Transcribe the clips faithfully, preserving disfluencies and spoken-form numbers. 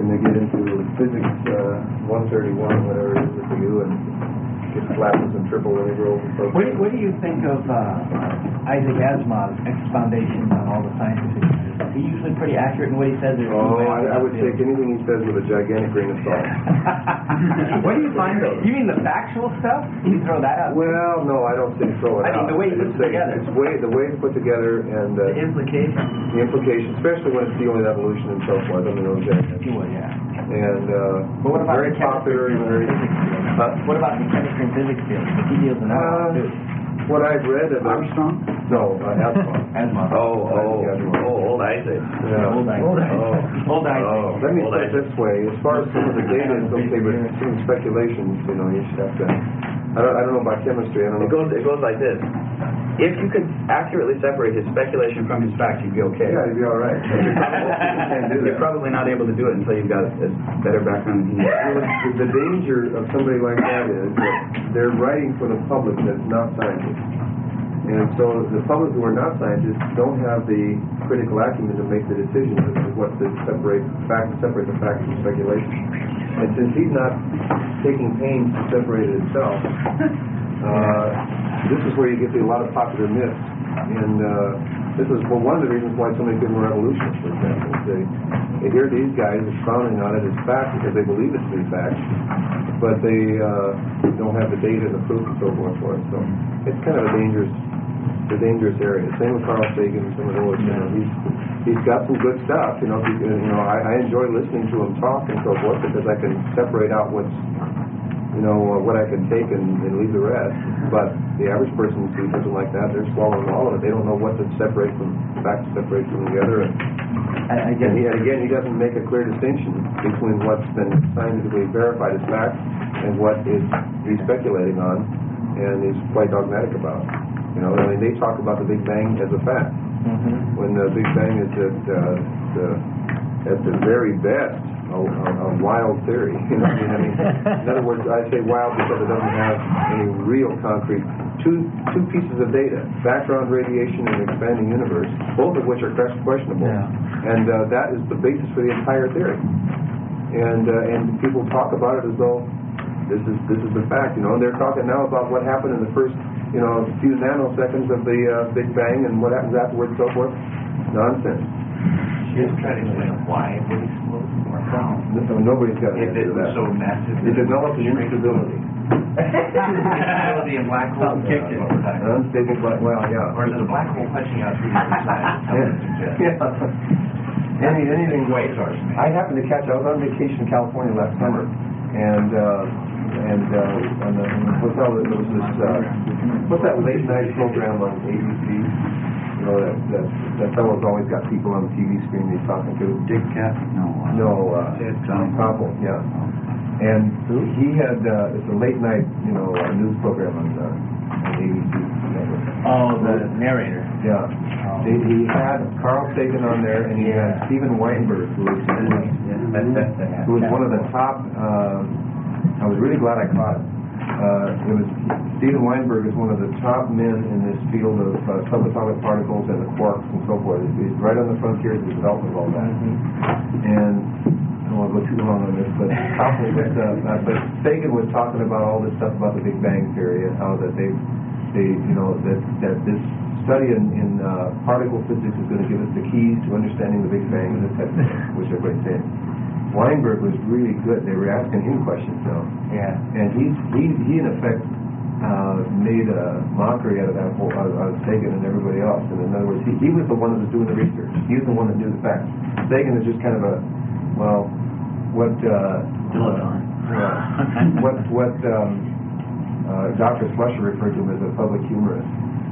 and they get into physics uh, one thirty-one, whatever it is for you, and get flat with some triple integrals and so forth. What do, what do you think of uh, Isaac Asimov's Expoundations on all the scientific matters? Is he usually pretty accurate in what he says? Oh, I, I would take anything he says with a gigantic grain of salt. What do you find, though? You mean the factual stuff? You throw that out? Well, no, I don't say throw it I mean, out. the way he puts it together. It's way, the way it's put together and uh, The implications. the implications, especially when it's dealing with evolution and so forth. I mean, those guys. Well, yeah. And uh, But what about very the chemistry popular and very. Huh? What about the chemistry and physics field? He deals in that Uh, too. What I've read about Armstrong? no, uh, Asimov. Asimov. Oh, oh, Asimov. oh, old Isaac. Yeah. Old Isaac. Oh, Old Isaac. Oh, let me old put it Isaac. this way: as far as some of the data is okay, but some speculations, you know, you just have to. I don't, I don't know about chemistry. I don't know. It goes, it goes like this. If you could accurately separate his speculation from his fact, you'd be okay. Yeah, you'd be all right. You're probably, you can't do You're that. probably not able to do it until you've got a better background than he Well, has. the, the danger of somebody like that is that they're writing for the public that's not scientists. And so the public who are not scientists don't have the critical acumen to make the decision as to what to separate fact, separate the facts from speculation. And since he's not taking pains to separate it himself, uh, this is where you get to a lot of popular myths. And uh, this is well, one of the reasons why so many people are evolutionists, for example. They, they hear these guys expounding on it as fact because they believe it to be fact, but they uh, don't have the data and the proof and so forth for it. So it's kind of a dangerous, a dangerous area. Same with Carl Sagan and some of those. You know, he's he's got some good stuff. You know, he, you know, I, I enjoy listening to him talk and so forth because I can separate out what's, you know, uh, what I can take and, and leave the rest. But the average person who doesn't like that, they're swallowing all of it. They don't know what to separate from fact, to separate from the other. And, I, I guess and he, again, he doesn't make a clear distinction between what's been scientifically verified as fact and what is he's speculating on, and is quite dogmatic about. You know, I mean, they talk about the Big Bang as a fact, mm-hmm. when the Big Bang is at uh, the at the very best a, a, a wild theory. You know, I mean, I mean, in other words, I say wild because it doesn't have any real concrete. Two two pieces of data: background radiation and expanding universe, both of which are questionable, Yeah. and uh, that is the basis for the entire theory. And uh, and people talk about it as though this is this is the fact. You know, and they're talking now about what happened in the first, you know, few nanoseconds of the uh, Big Bang and what happens afterwards, so forth. Nonsense. Just try to explain why it would explode or how. No, nobody's got an If answer it to was that. so massive. It develops instability. Instability in black holes. Kicked it. Unstable black. Well, yeah. Or is it a black hole punching out through the other side? That's how it suggests. Yeah. Any, anything Quasars, man. I happened to catch. I was on vacation in California last summer, and uh, and uh, on the, in the hotel there was this uh, what's that late night program on A B C? You know that that that fellow's always got people on the T V screen he's talking to. Dick Cap? No. Uh, No, uh, Ted Tom Koppel. Koppel, yeah. And he had uh, it's a late night, you know, uh, news program on uh, on A B C network. Oh, the narrator. Yeah. Oh. He, he had Carl Sagan on there, and he Yeah. had Stephen Weinberg, who was who was one of the top. Um, I was really glad I caught it. Uh, it was Stephen Weinberg is one of the top men in this field of uh, subatomic particles and the quarks and so forth. He's right on the frontiers of the development of all that. Mm-hmm. And I don't want to go too long on this, but Koppel was, uh, uh, but Sagan was talking about all this stuff about the Big Bang theory and how that they, they, you know, that that this study in, in uh, particle physics is going to give us the keys to understanding the Big Bang and this type of thing, which everybody's saying. Weinberg was really good. They were asking him questions now. Yeah. And he's, he, he in effect, uh, made a mockery out of that whole, out of Sagan and everybody else. And in other words, he, he was the one that was doing the research. He was the one that knew the facts. Sagan is just kind of a, well, what, uh, Dilettante. uh, what, what, um, uh, Doctor Slusher referred to him as a public humorist.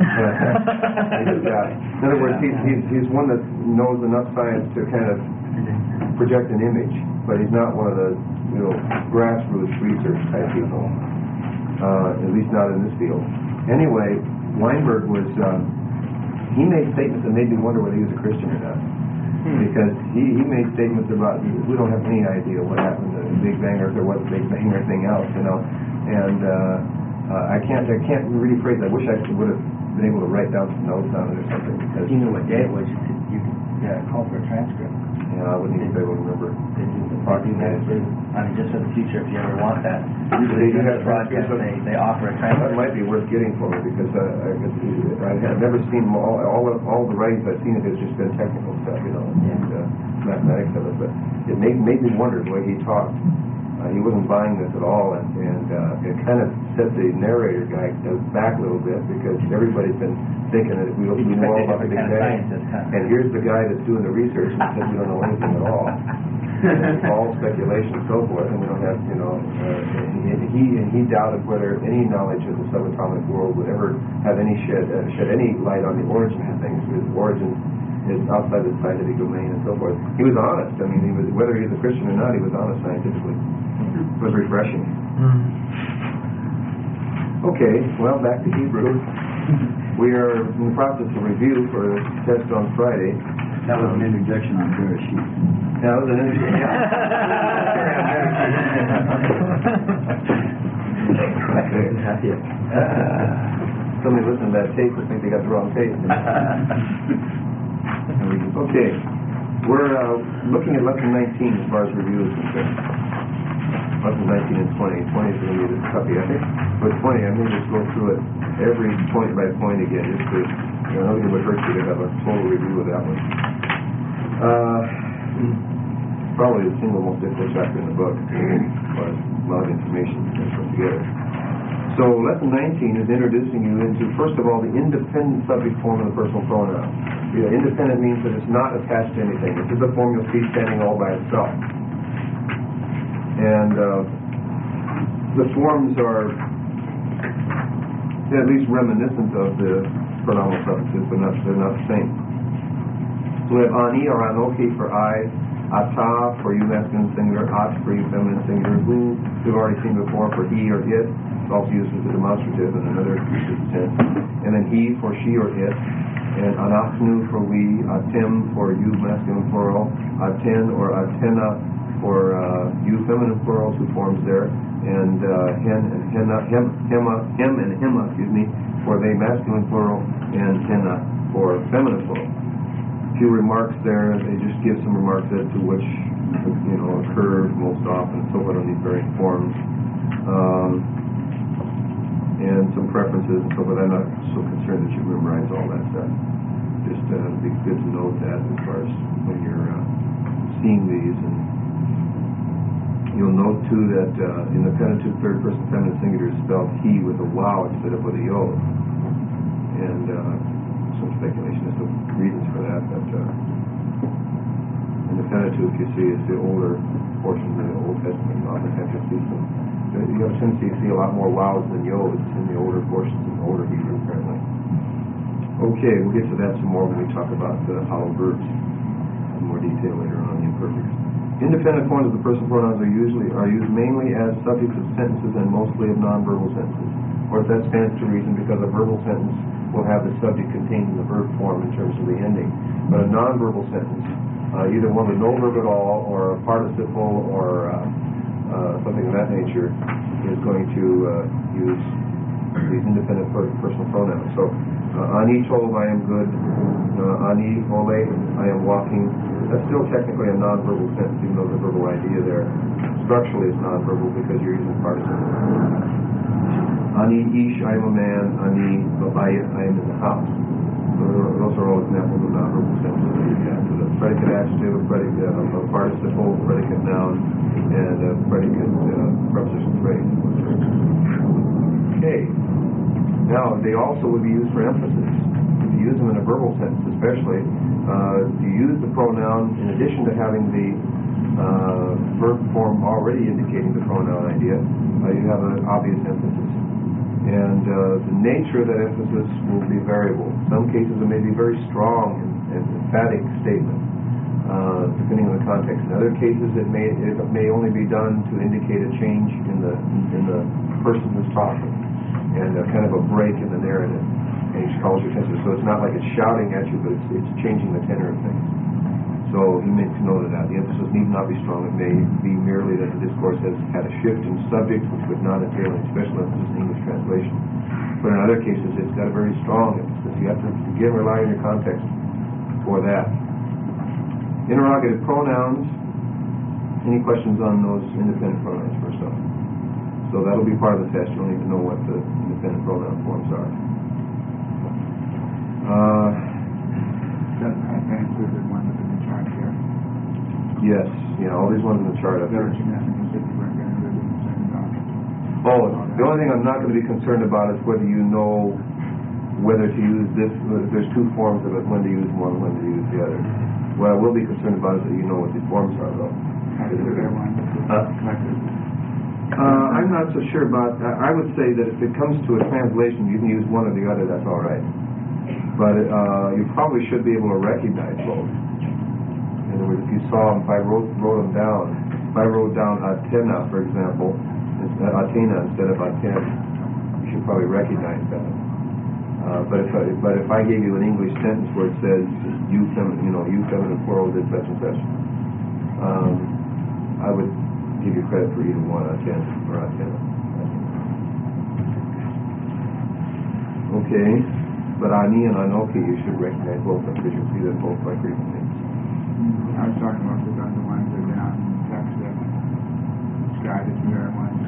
Yeah. In other words, he's, he's, he's one that knows enough science to kind of project an image, but he's not one of the, you know, grassroots research type people, uh, at least not in this field. Anyway, Weinberg was, um, he made statements that made me wonder whether he was a Christian or not. Hmm. Because he, he made statements about, we don't have any idea what happened to the Big Bang or if there was a Big Bang or anything else, you know. And uh, uh, I can't I can't really phrase it. I wish I would have been able to write down some notes on it or something. Because If you knew what day it was, you could, you could yeah, call for a transcript. Yeah, I wouldn't even be able to remember. broadcast. I mean, just for the future, if you ever want that. They do Usually, have the broadcast, transcripts. they, they offer a That transcript. might be worth getting for me because uh, I, I, I've never seen all all, of, all the writings I've seen. It has just been technical stuff, you know, and uh, mathematics of it. But it made made me wonder the way he talked. Uh, he wasn't buying this at all, and, and uh, it kind of set the narrator guy back a little bit because everybody's been thinking that we, we know all about the Big Bang, and here's the guy that's doing the research and says we don't know anything at all. And it's all speculation and so forth, and we don't have, you know, uh, and he and he doubted whether any knowledge of the subatomic world would ever have any shed uh, shed any light on the origin of things. His origin is outside the scientific domain and so forth. He was honest. I mean, he was, whether he was a Christian or not, he was honest scientifically. It was refreshing. Okay, well, back to Hebrew. We are in the process of review for the test on Friday. That was an interjection on Bear's sheet. That was an interjection. Somebody listened to that tape will think they got the wrong tape. Okay, we're uh, looking at lesson nineteen as far as review is concerned. Lesson nineteen and twenty. twenty is going to be the copy, I think. But twenty, I'm going to just go through it every point by point again, just to, you know, it would hurt you to have a total review of that one. Uh, probably the single most difficult chapter in the book, but a lot of information to put together. So lesson nineteen is introducing you into, first of all, the independent subject form of the personal pronoun. You know, independent means that it's not attached to anything. This is the form you'll see standing all by itself. And uh, the forms are at least reminiscent of the pronominal suffixes, but not, they're not the same. So we have ani or anoki for I, ata for you masculine singular, at for you feminine singular, who we've already seen before for he or it. It's also used as a demonstrative in another tense. And then he for she or it. And anachnu for we, atim for you masculine plural, aten or atena for uh, you feminine plural, two forms there, and uh, hen and henna, hem, hema, hem and hema, excuse me, for they masculine plural, and henna for feminine plural. A few remarks there, they just give some remarks as to which, you know, occur most often, so what on these various forms, um, and some preferences and so forth. I'm not so concerned that you memorize all that stuff. Just uh, it'd be good to note that as far as when you're uh, seeing these. And you'll note too that uh, in the Pentateuch third person feminine singular is spelled he with a wow instead of with a yo. And uh, some speculation as to reasons for that. But uh, in the Pentateuch, you see, it's the older portions of the Old Testament. Oftentimes you'll see some. You have a tendency to see a lot more wows than yos in the older portions of the older Hebrew, apparently. Okay, we'll get to that some more when we talk about the hollow verbs in more detail later on, the imperfects. Independent forms of the personal pronouns are usually are used mainly as subjects of sentences and mostly of nonverbal sentences. Of course, that stands to reason because a verbal sentence will have the subject contained in the verb form in terms of the ending. But a nonverbal sentence, uh, either one with no verb at all, or a participle, or uh, Uh, something of that nature, is going to uh, use these independent per- personal pronouns. So, uh, ani tov, I am good. Uh, ani ole, I am walking. That's still technically a non-verbal sentence, even though there's a verbal idea there. Structurally, it's non-verbal because you're using participles. Ani ish, I am a man. Ani babayit, I am in the house. So those are all examples of non-verbal sentences that you have. So the predicate adjective, a predicate, a participle, predicate noun, and a predicate uh, preposition phrase. Okay. Now, they also would be used for emphasis. If you use them in a verbal sentence especially, uh, you use the pronoun in addition to having the uh, verb form already indicating the pronoun idea, uh, you have an obvious emphasis. And uh, the nature of that emphasis will be variable. In some cases it may be very strong and, and emphatic statement, uh, depending on the context. In other cases it may it may only be done to indicate a change in the in the person who's talking, and a kind of a break in the narrative. And he calls your attention. So it's not like it's shouting at you, but it's, it's changing the tenor of things. So he makes note of that. The emphasis need not be strong. It may be merely that the discourse has had a shift in subject, which would not entail any special emphasis in English translation. But in other cases, it's got a very strong emphasis. You have to, again, rely on your context for that. Interrogative pronouns Any questions on those independent pronouns first off? So that'll be part of the test. You'll need to know what the independent pronoun forms are. Uh, That that includes the one that's in the chart here. yes, yeah, all these ones in the chart up here. Leveraging that Mississippi weren't going to live in the same document. Oh, the only thing I'm not going to be concerned about is whether you know whether to use this. There's two forms of it, when to use one, when to use the other. What I will be concerned about is that you know what these forms are, though. Collective is there one. Huh? Collective. Uh, I'm not so sure about that. I would say that if it comes to a translation, you can use one or the other, that's all right. But uh, you probably should be able to recognize both. In other words, if you saw them, if I wrote, wrote them down, if I wrote down Atena, for example, instead, Atena instead of Aten, you should probably recognize that. Uh, but if I, but if I gave you an English sentence where it says you feminine, you know, you feminine plural did such and such, um, I would give you credit for either one, Aten or Atena. Okay, but Ani and Anoki you should recognize both of them because you'll see them both quite frequently. I was talking about the other ones that are down in text that describe the two other ones.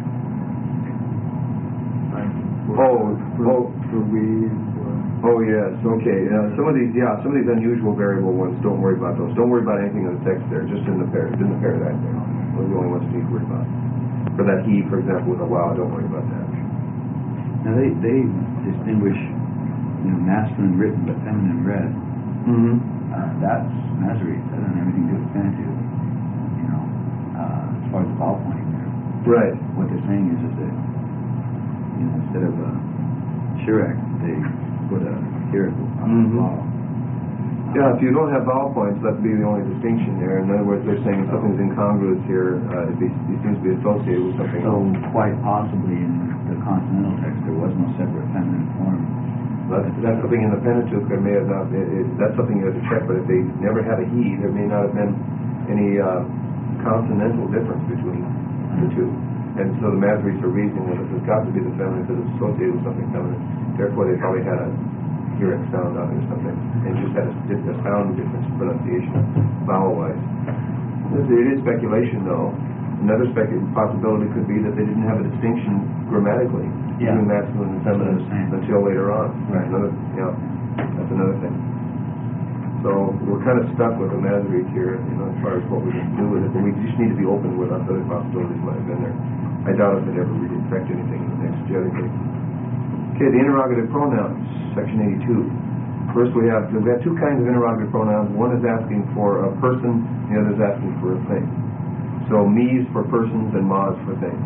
Like for, Oh, for, oh. for we, for Oh yes, okay. Uh, some of these, yeah, some of these unusual variable ones, don't worry about those. Don't worry about anything in the text there, just in the par- in the paradigm there. Those are the only ones you need to worry about. For that he, for example, with a wow, don't worry about that. Now they they distinguish, you know, masculine written but feminine read. Mm-hmm. Uh, that's Masoretes. That doesn't have anything to do with Pentateuch. You know, uh, as far as the vowel pointing there. Right. What they're saying is, is that, you know, instead of a Chirac, they put a Chirac on the Mhm. vowel. Yeah, if you don't have vowel points, that'd be the only distinction there. In other words, they're saying something's incongruous here. Uh, it, be, it seems to be associated with something So else. quite possibly in the consonantal text there was no separate feminine form. That's, that's something in the Pentateuch there may have not. It, it, that's something you have to check. But if they never had a he, there may not have been any uh, consonantal difference between the two. And so the Masoretes are reasoning that this has got to be the feminine because it's associated with something feminine. Therefore, they probably had a Chirac sound on it or something, and just had a, a sound difference, pronunciation, vowel-wise. It is speculation, though. Another specu- possibility could be that they didn't have a distinction grammatically Yeah. between masculine and That's what I feminine was saying. until later on. Right. Another, yeah, that's another thing. So we're kind of stuck with the Masoretes here, you know, as far as what we can do with it. But we just need to be open with us other possibilities might have been there. I doubt if it ever really affect anything in the next generation. Okay, the interrogative pronouns, section eighty-two. First, we have we have two kinds of interrogative pronouns. One is asking for a person, the other is asking for a thing. So me is for persons and ma is for things.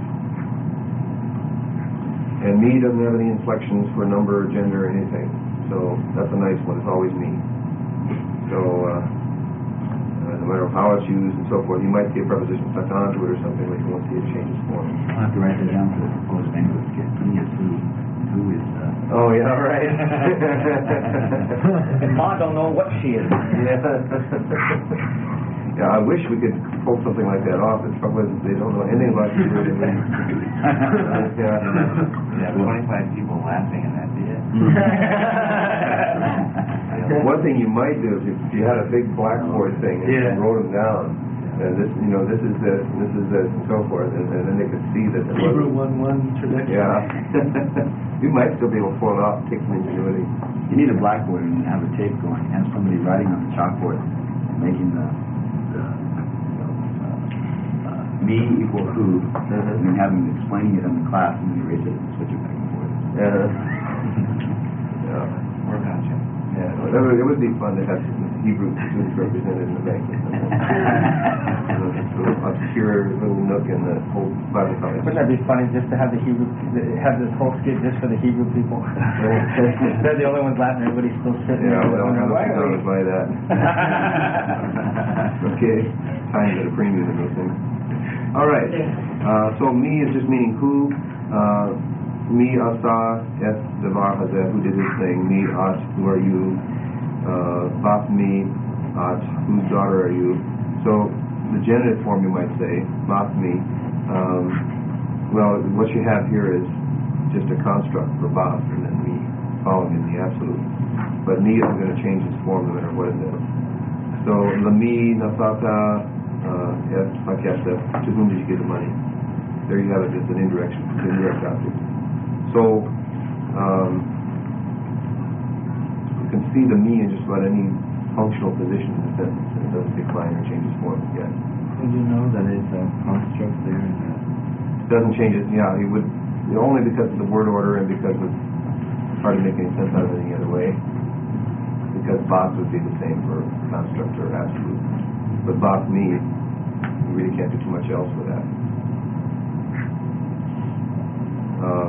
And me doesn't have any inflections for number, gender, or anything. So that's a nice one. It's always me. So uh, uh, no matter how it's used and so forth, you might see a preposition stuck onto it or something, but you won't see it change its form. I'll have to write that down for the proposed banquet. Get me is who, who is uh, Oh yeah, right. And Ma don't know what she is. Yeah. Yeah, I wish we could pull something like that off. The trouble is they don't know anything about you really. You Yeah. have twenty-five people laughing at that, do you? One thing you might do is if you had a big blackboard thing and Yeah. you wrote them down, and this, you know, this is this, and this is this, and so forth, and, and then they could see that it Hebrew wasn't. one one trajectory. Yeah. You might still be able to pull it off, take some ingenuity. You need a blackboard and have a tape going, and have somebody writing on the chalkboard and making the, the you know, uh, uh, me equal who, and then having them explaining it in the class, and then erase it and switch it back and forth. Yeah. Yeah. Work on you. Yeah, well, it would- it would be fun to have some Hebrew students represented in the banquet. A little obscure little nook in the whole Bible college. Wouldn't that be funny just to have the Hebrew, have this whole skit just for the Hebrew people? They're the only ones laughing, everybody's still sitting Yeah, there. well, I'm wondering, why looking are down we- to buy that. Okay, time's at a premium in those things. All right, uh, so me is just meaning who. Uh, me, asa, es, devar, hazeh, who did this thing. Me, as, who are you? Uh, bat me, at, whose daughter are you? So the genitive form you might say, bat me. Um, well, what you have here is just a construct for bat and then me, following in the absolute. But me isn't going to change its form no matter what it is. So lami, nasata, uh, S, like S F, to whom did you give the money? There you have it, just an indirect, indirect object. So, um, you can see the me in just about any functional position in the sentence, and it doesn't decline or change its form yet. Would you know that it's a construct there in that? It doesn't change it, yeah, it would, only because of the word order and because of, it's hard to make any sense out of it any other way, because boss would be the same for construct or absolute. But boss me, you really can't do too much else with that. Um,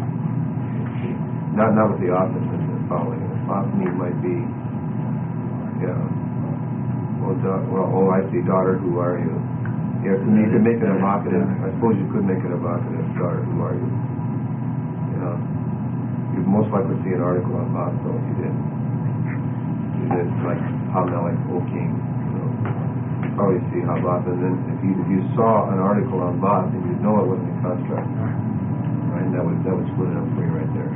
not not with the office and the following. Boss me might be, yeah. Well, da- well, oh, I see. Daughter, who are you? Yeah, to me, you could make it evocative. I suppose you could make it evocative. Daughter, who are you? Yeah. You'd most likely see an article on boss, though, if you did. You did like Hamelech, O King. You know, probably see how boss. And then if you if you saw an article on boss, then you'd know it wasn't a construct. Right, that would that would split it up for you right there.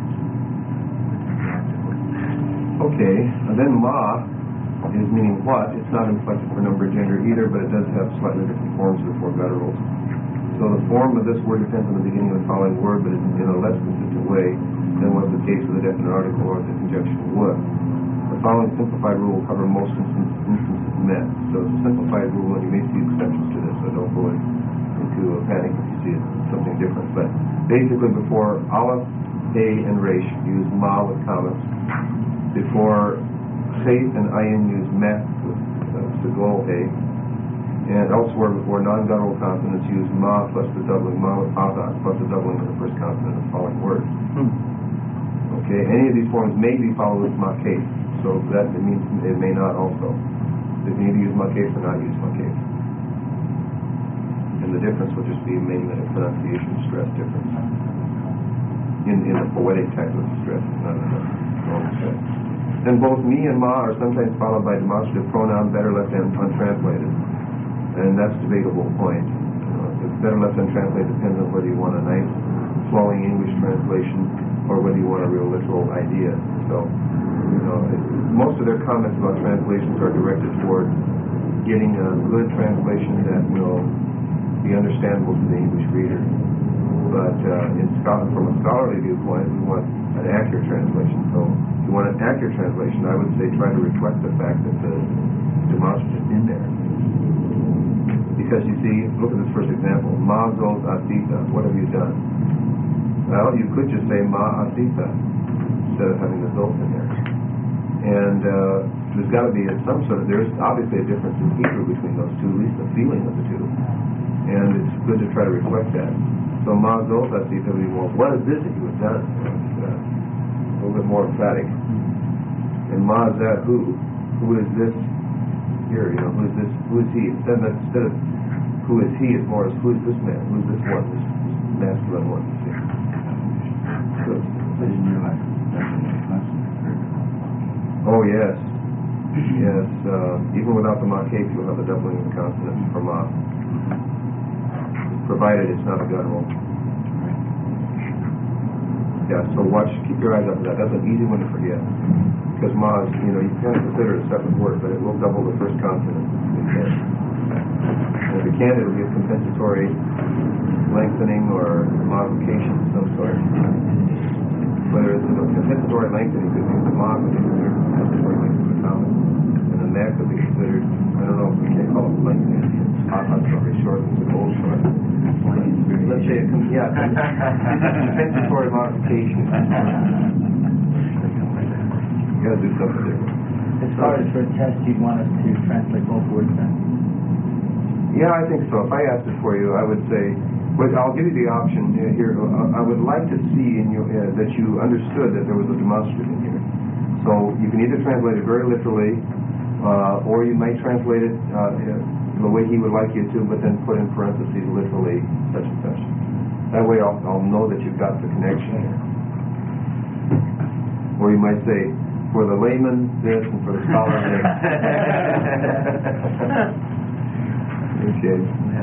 Okay, and then ma is meaning what. It's not inflected for number and gender either, but it does have slightly different forms of the four gutturals. So the form of this word depends on the beginning of the following word, but in a less consistent way than was the case with the definite article or the conjunction would. The following simplified rule will cover most instance, instances met. So it's a simplified rule, and you may see exceptions to this, so don't go in, into a panic if you see it, something different. But basically, before aleph, he, and resh, use ma with commas. Before faith and ayin, use met with uh, segol he. And elsewhere, before non-guttural consonants, use ma plus the doubling, ma with pathak plus the doubling of the first consonant of the following word. Hmm. Okay, any of these forms may be followed with ma case, so that it means it may not also. They can either use ma case or not use ma case. And the difference will just be mainly a pronunciation stress difference. In, in the poetic type of stress, not in the normal stress. And both me and ma are sometimes followed by demonstrative pronoun, better left and untranslated. And that's a debatable point. You know, if better left untranslated depends on whether you want a nice, flowing English translation or whether you want a real literal idea. So, you know, it, most of their comments about translations are directed toward getting a good translation that will be understandable to the English reader. But uh, in Scotland, from a scholarly viewpoint, we want an accurate translation. So if you want an accurate translation, I would say try to reflect the fact that the demonstrative is in there. Because you see, look at this first example. Ma zot asita. What have you done? Well, you could just say ma asita instead of having the zot in there. And uh, there's got to be some sort of, there's obviously a difference in Hebrew between those two, at least the feeling of the two. And it's good to try to reflect that. So ma zot asita would be more, what is this that you have done? It's, uh, a little bit more emphatic. And ma zat who? Who is this here? You know, who is this? Who is he? Instead of, instead of who is he, it's more as who is this man? Who is this one? This, this masculine one. See? Good. I didn't realize that. Oh yes, yes. Uh, even without the ma case, you'll have a doubling of the consonant for ma, provided it's not a guttural. Yeah. So watch. Keep your eyes up for that. That's an easy one to forget. Because ma is, you know, you can't consider it a separate word, but it will double the first consonant. It can. And if it can, it'll be a compensatory lengthening or modification of some sort. Whether it's a compensatory lengthening, could be the ma could be considered compensatory lengthening of the comma. And then that could be considered, I don't know if we can call it lengthening. Hot very short, and the old short. Let's say, a, yeah, compensatory modification. You gotta do something different. As far as for a test, you'd want us to translate both words then? Yeah, I think so. If I asked it for you, I would say, well, I'll give you the option here. I would like to see in you uh, that you understood that there was a demonstrative in here. So you can either translate it very literally, uh, or you might translate it uh, the way he would like you to, but then put in parentheses literally such and such. That way I'll, I'll know that you've got the connection here. Or you might say, for the layman this and for the scholar this. Okay.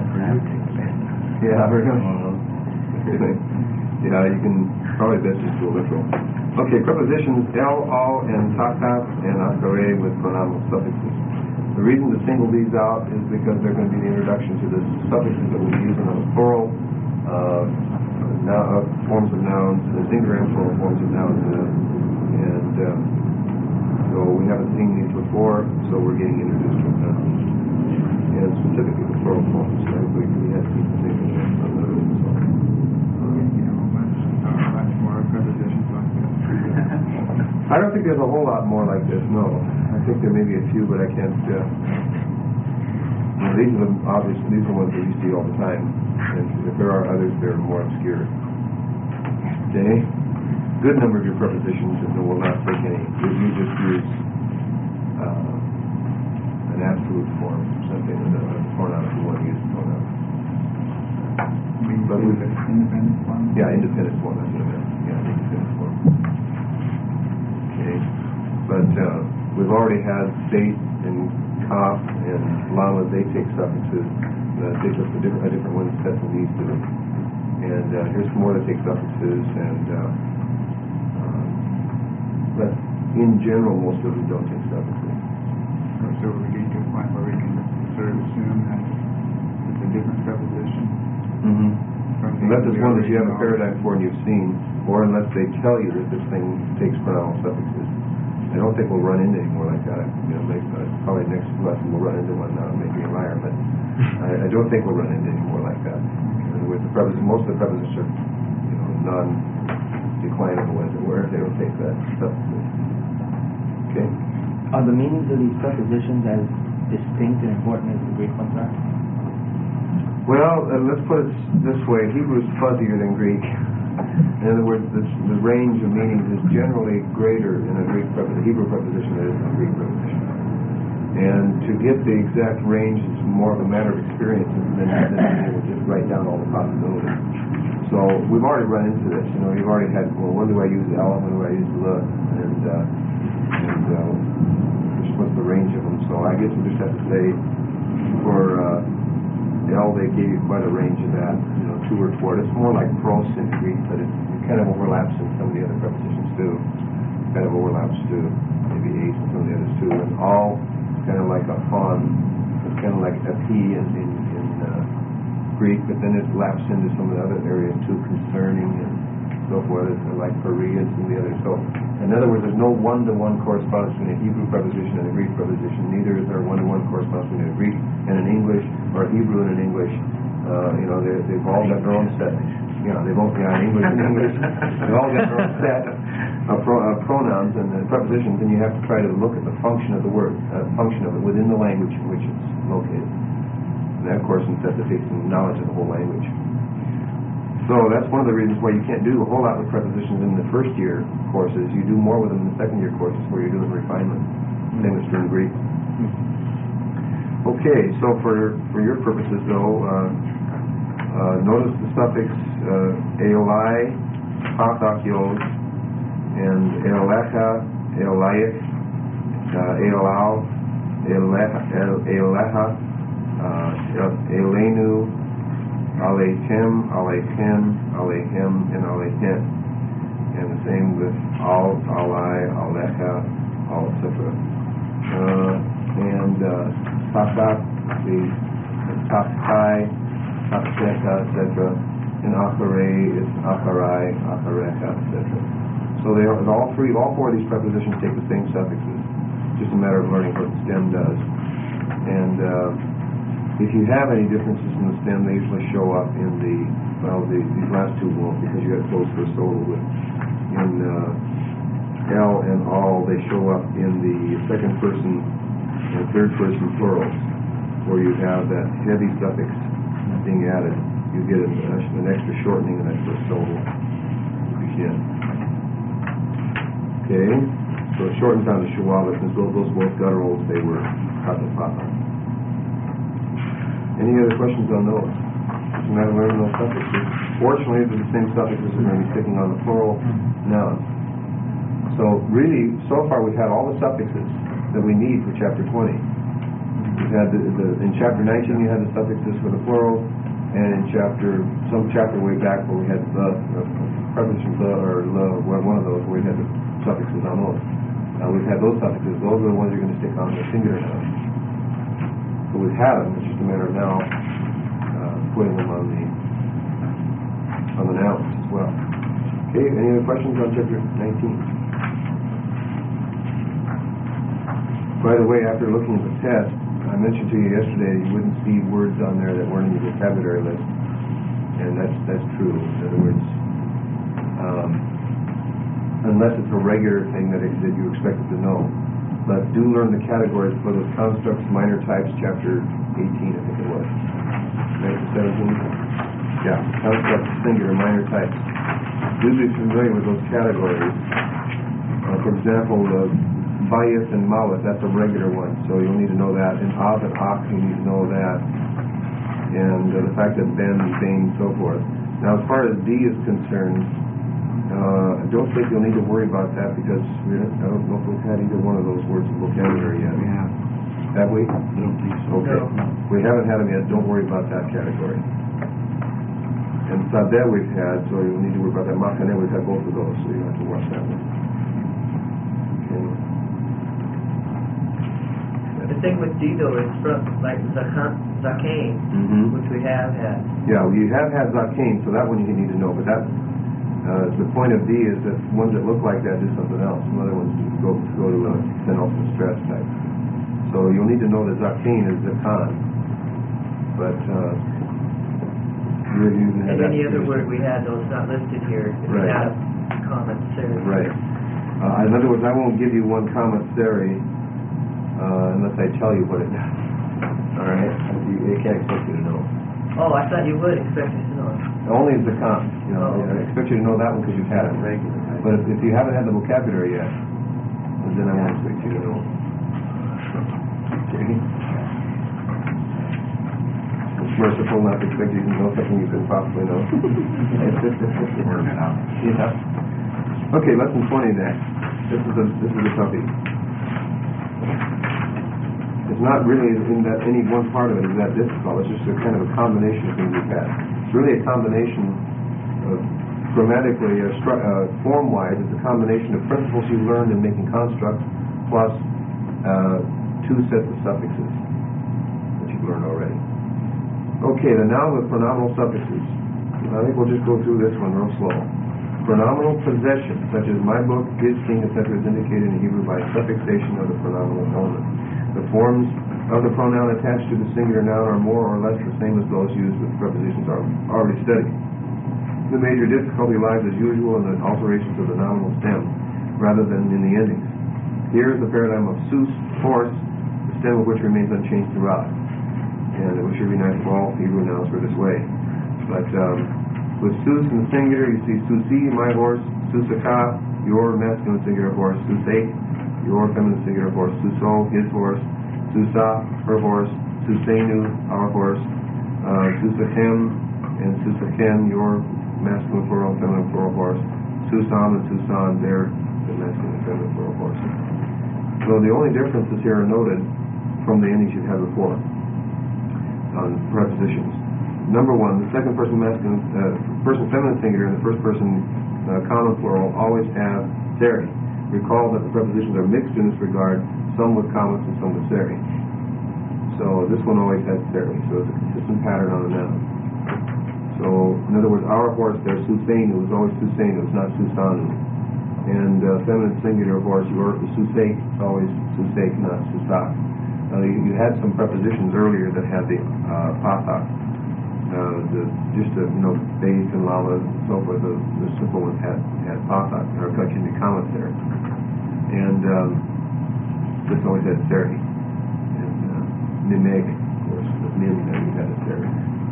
Yeah, very good. Yeah, you can probably best just do a literal. Okay, prepositions el, al, and takas, and akare with pronominal suffixes. The reason to single these out is because they're going to be the introduction to the suffixes that we'll be using on the plural, uh, now, uh, forms of nouns, the singular and plural forms of nouns, uh, and um, so we haven't seen these before, so we're getting introduced to them now. And specifically the plural forms. So we, we had seen the singular and plural. So. You know, much, uh, much more prepositions like this. I don't think there's a whole lot more like this, no. I think there may be a few, but I can't, uh, you know, these are the obvious, these are the ones that you see all the time. And if there are others, they're more obscure. Okay? Good number of your prepositions and will not take any. You, you just use uh, an absolute form, something with a pronoun if you want to use a pronoun. We But use we- an independent one. Yeah, independent form, that's what I meant. Yeah, independent form. Okay? But uh, we've already had date and kaf and lama, they take suffixes. Uh, they took a different, a different one set than these do. And uh, here's some more that take suffixes, and uh, uh, but in general, most of them don't take suffixes. So we get to a point where we can sort of assume that it's a different preposition. Mm-hmm. From the Unless it's one that you have a original. paradigm for and you've seen, or unless they tell you that this thing takes pronoun suffixes. I don't think we'll run into any more like that. You know, maybe, uh, probably next lesson we'll run into one. Now I'm making a liar, but I, I don't think we'll run into any more like that. And with the preposition, most of the prepositions are, you know, non-declinable, as it were. They don't take that suffixes. Okay. Are the meanings of these prepositions as distinct and important as the Greek ones are? Well, uh, let's put it this way. Hebrew is fuzzier than Greek. In other words, this, the range of meanings is generally greater in a Greek preposition, Hebrew preposition than it is in a Greek preposition. And to get the exact range is more of a matter of experience than than being able to just write down all the possibilities. So we've already run into this. You know, you've already had, well, when do I use L, when do I use L, and uh, and uh, what's the range of them? So I guess we just have to say for uh, L, they gave you quite a range of that, you know, two or four. It's more like pros in Greek, but it, it kind of overlaps in some of the other prepositions too. It kind of overlaps to maybe eight and some of the others too. And all kind of like a fon, it's kind of like a P in, in, in uh, Greek, but then it laps into some of the other areas too, concerning and so forth, like Koreans and the others. So, in other words, there's no one-to-one correspondence between a Hebrew preposition and a Greek preposition. Neither is there one-to-one correspondence between a Greek and an English, or a Hebrew and an English. Uh, you know, they, they've all got their own set. Yeah, they've all got English and English. They've all got their own set of, pro, of pronouns and uh, prepositions, and you have to try to look at the function of the word, uh, function of it within the language in which it's located. And that, of course, necessitates some knowledge of the whole language. So that's one of the reasons why you can't do a whole lot with prepositions in the first year courses. You do more with them in the second year courses where you're doing refinement. Same as true in Greek. Okay, so for for your purposes though, uh, uh, notice the suffix uh, eolai, patakios, and eolecha, eolaic, uh, eolau, eolecha, eolecha, uh, eolenu, Aleichem, Aleichem, Aleichem, and Aleichem. And the same with Al, Alai, Alecha, Al, et cetera. Uh, and uh, Tatak, the Takai, Takeka, et cetera. And Akare is Akarai, Akarecha, et cetera. So they are, all three, all four of these prepositions take the same suffixes. Just a matter of learning what the stem does. And uh, if you have any differences in the stem, they usually show up in the, well, the, these last two won't because you got close for a solo with, in uh, L and all, they show up in the second person and third person plurals, where you have that heavy suffix being added. You get an, an extra shortening in that first syllable to begin. Okay, so it shortens down to Shuwala, since those, those both gutturals, they were Kata Papa. Any other questions on those? It's a matter of learning those suffixes. Fortunately, they're the same suffixes that are going to be sticking on the plural nouns. So really, so far we've had all the suffixes that we need for chapter twenty. We've had the, the in chapter nineteen you had the suffixes for the plural, and in chapter some chapter way back where we had the, the preposition the or the, one of those where we had the suffixes on those. Uh, we've had those suffixes. Those are the ones you're going to stick on the singular nouns. So we've had them, it's just a matter of now uh, putting them on the on the nouns as well. Okay, any other questions on chapter nineteen? By the way, after looking at the test, I mentioned to you yesterday you wouldn't see words on there that weren't in your vocabulary list, and that's that's true. In other words, um, unless it's a regular thing that, it, that you expected to know. But do learn the categories for those constructs, minor types, chapter eighteen, I think it was. nineteen seventeen? Yeah, constructs, singular, minor types. Do be familiar with those categories. Uh, for example, the bayith and mawith, that's a regular one, so you'll need to know that. And av and ak, you need to know that. And uh, the fact that ben, bain, and so forth. Now, as far as D is concerned, Uh, I don't think you'll need to worry about that because we don't, I don't know if we've had either one of those words in vocabulary yet. We have. Have we? I don't think so. Okay. No. We haven't had them yet. Don't worry about that category. And sadeh we've had, so you'll need to worry about that. Machaneh, we've had both of those, so you don't have to watch that one. Okay. The thing with D though is from like Zakan, Zakain, Mm-hmm. which we have had. Yeah, well, you have had Zakain, so that one you need to know, but that Uh, the point of D is that ones that look like that do something else. Some other ones go go to a penultimate stress type. So you'll need to know that Zakin is Zakan. But uh, you're using And any other word we had, though it's not listed here, if we Right. had a commentary. Right. Uh, in other words, I won't give you one commissary uh, unless I tell you what it does. All right? You, I can't expect you to know. Oh, I thought you would expect us to know it. Only Zakan. You know, Oh, okay. I expect you to know that one because you've had it. But if, if you haven't had the vocabulary yet, then I won't expect you to know. Okay. It's merciful not to expect you to know something you couldn't possibly know. Work it out. Yeah. Okay, lesson twenty next. This is a this is a toughie. It's not really in that any one part of it is that difficult. It's just a kind of a combination of things we've had. It's really a combination of grammatically, uh, stru- uh, form-wise, it's a combination of principles you learned in making constructs plus uh, two sets of suffixes that you've learned already. Okay, the noun with pronominal suffixes. I think we'll just go through this one real slow. Pronominal possession, such as my book, his king, et cetera, is indicated in Hebrew by suffixation of the pronominal element. The forms of the pronoun attached to the singular noun are more or less the same as those used with prepositions already studied. The major difficulty lies, as usual, in the alterations of the nominal stem, rather than in the endings. Here is the paradigm of sus, horse, the stem of which remains unchanged throughout. And it should be nice if all Hebrew nouns were this way. But um, with sus in the singular, you see susi, my horse, susaka, your masculine singular horse, susake, your feminine singular horse, suso, his horse, susa, her horse, susenu, our horse, uh, susachem, and susachen, your masculine plural, feminine plural horse, susam and susan, their the masculine and feminine plural horse. So the only differences here are noted from the endings you've had before on prepositions. Number one, the second person masculine, uh, person feminine singular and the first person uh, common plural always have seri. Recall that the prepositions are mixed in this regard, some with commas and some with seri. So this one always has seri, so it's a consistent pattern on the noun. So, in other words, our horse there, Susainu, is always Susainu, it's not Susanu. And uh, feminine singular horse, your Susake, it's always Susake, not Susak. Now, you, you had some prepositions earlier that had the uh, pathak. Uh, the, just the, you know, base and lala and so forth, the, the simple ones had, had pathak, or got you in the comments there. And um, this always had seri. And uh, Nimeg, of course, with Nim, you had a seri.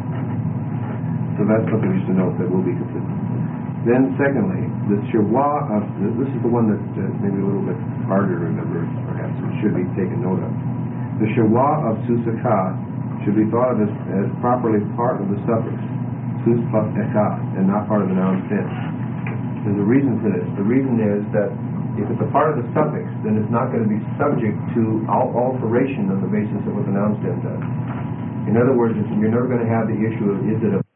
So that's something just to note that will be consistent. Then, secondly, the shirwa of, this is the one that uh, maybe a little bit harder to remember, perhaps, it should be taken note of. The shirwa of susaka should be thought of as, as properly part of the suffix, sus plus eka, and not part of the noun stem. There's a reason for this. The reason is that if it's a part of the suffix, then it's not going to be subject to alteration on the basis of what the noun stem does. In other words, you're never going to have the issue of is it a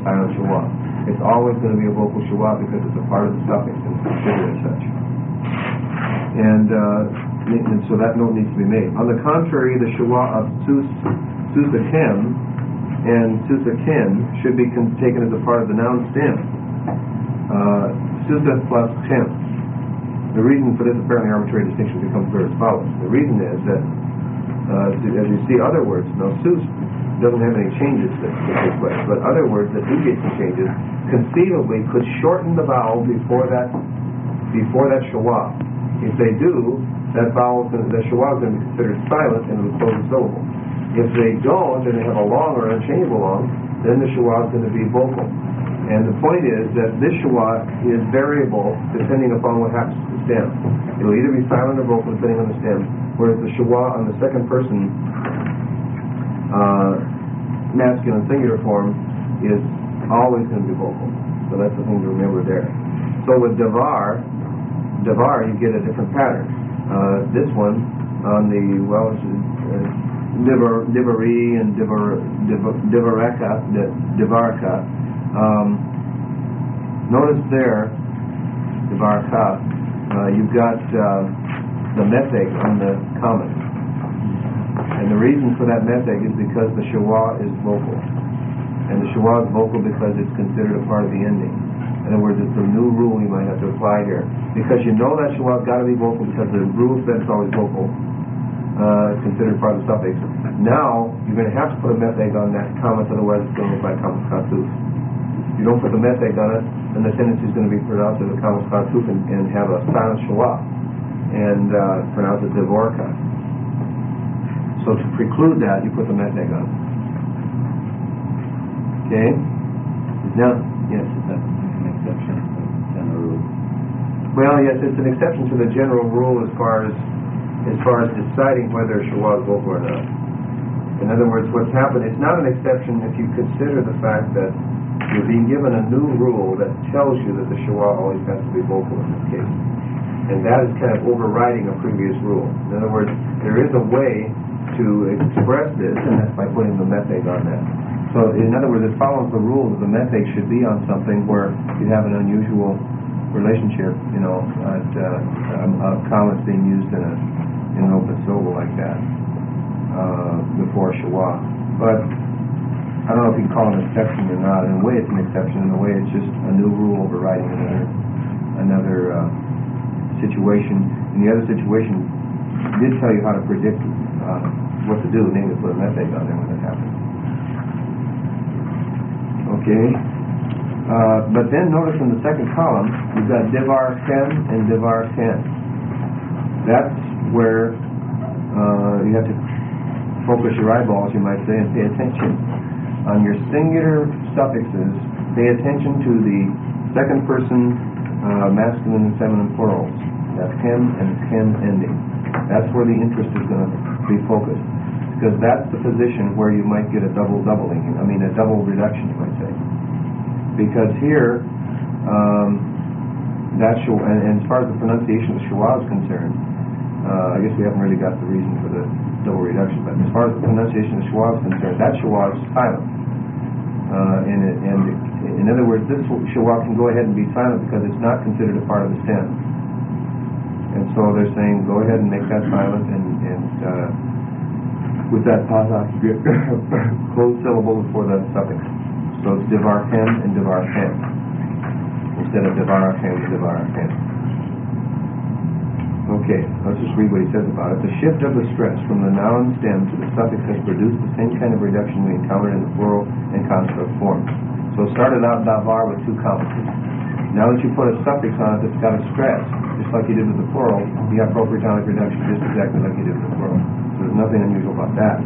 silent schwa. It's always going to be a vocal schwa because it's a part of the suffix and it's considered as such. And, uh, and so that note needs to be made. On the contrary, the schwa of sus, susakem and susaken should be con- taken as a part of the noun stem. Uh, susas plus chem. The reason for this apparently arbitrary distinction becomes clear as follows. The reason is that, uh, as you see other words, now sus doesn't have any changes that, that take place, but other words that do get some changes conceivably could shorten the vowel before that before that schwa. If they do, that vowel, the schwa is going to be considered silent and it will close the syllable. If they don't, and they have a long or unchangeable long, then the schwa is going to be vocal. And the point is that this schwa is variable depending upon what happens to the stem. It will either be silent or vocal depending on the stem, whereas the schwa on the second person uh, masculine singular form is always going to be vocal. So that's the thing to remember there. So with davar, davar you get a different pattern. Uh, this one on the, well, it's, uh, divar, divari and divar, divar, divareka, divarka. Um, notice there, divarka, uh, you've got uh, the metheg on the comment. And the reason for that metheg is because the schwa is vocal. And the schwa is vocal because it's considered a part of the ending. In other words, it's a new rule you might have to apply here. Because you know that schwa has got to be vocal because the rule says it's always vocal. Uh, it's considered part of the suffix. Now, you're going to have to put a metheg on that comment, otherwise it's going to look like kamus katus. If you don't put the metheg on it, then the tendency is going to be pronounced as a kamus katus and, and have a silent schwa. And uh, pronounce it divorka. So to preclude that, you put the metheg on. Okay? Now, yes, That's an exception to the general rule. well, yes, it's an exception to the general rule as far as as far as deciding whether schwa is vocal or not. In other words, what's happened, it's not an exception if you consider the fact that you're being given a new rule that tells you that the schwa always has to be vocal in this case. And that is kind of overriding a previous rule. In other words, there is a way to express this, and that's by putting the metheg on that. So, in other words, it follows the rule that the metheg should be on something where you have an unusual relationship, you know, at, uh, um, of comments being used in, a, in an open syllable like that uh, before schwa. But I don't know if you can call it an exception or not. In a way, it's an exception. In a way, it's just a new rule overriding another another uh, situation. And the other situation did tell you how to predict uh, what to do, namely put a metheg on there when it happens. Okay. Uh, but then notice in the second column, you've got divar ten and divar ten. That's where uh, you have to focus your eyeballs, you might say, and pay attention. On your singular suffixes, pay attention to the second person uh, masculine and feminine plurals. That's chem and chem ending. That's where the interest is going to be focused. Because that's the position where you might get a double doubling, I mean a double reduction, you might say. Because here, um, that schwa, and, and as far as the pronunciation of schwa is concerned, uh, I guess we haven't really got the reason for the double reduction, but as far as the pronunciation of schwa is concerned, that schwa is silent. Uh, and, it, and it, in other words, this schwa can go ahead and be silent because it's not considered a part of the stem. And so they're saying, go ahead and make that silent, and, and uh, with that pasa, you get closed syllable before the suffix. So it's divar chem and divar chem instead of divar chem and divar chem. Okay, let's just read what he says about it. The shift of the stress from the noun stem to the suffix has produced the same kind of reduction we encountered in the plural and construct forms. So it started out davar with two commas. Now that you put a suffix on it that's got a stress, just like you did with the plural, you have proprietonic reduction just exactly like you did with the plural. So there's nothing unusual about that.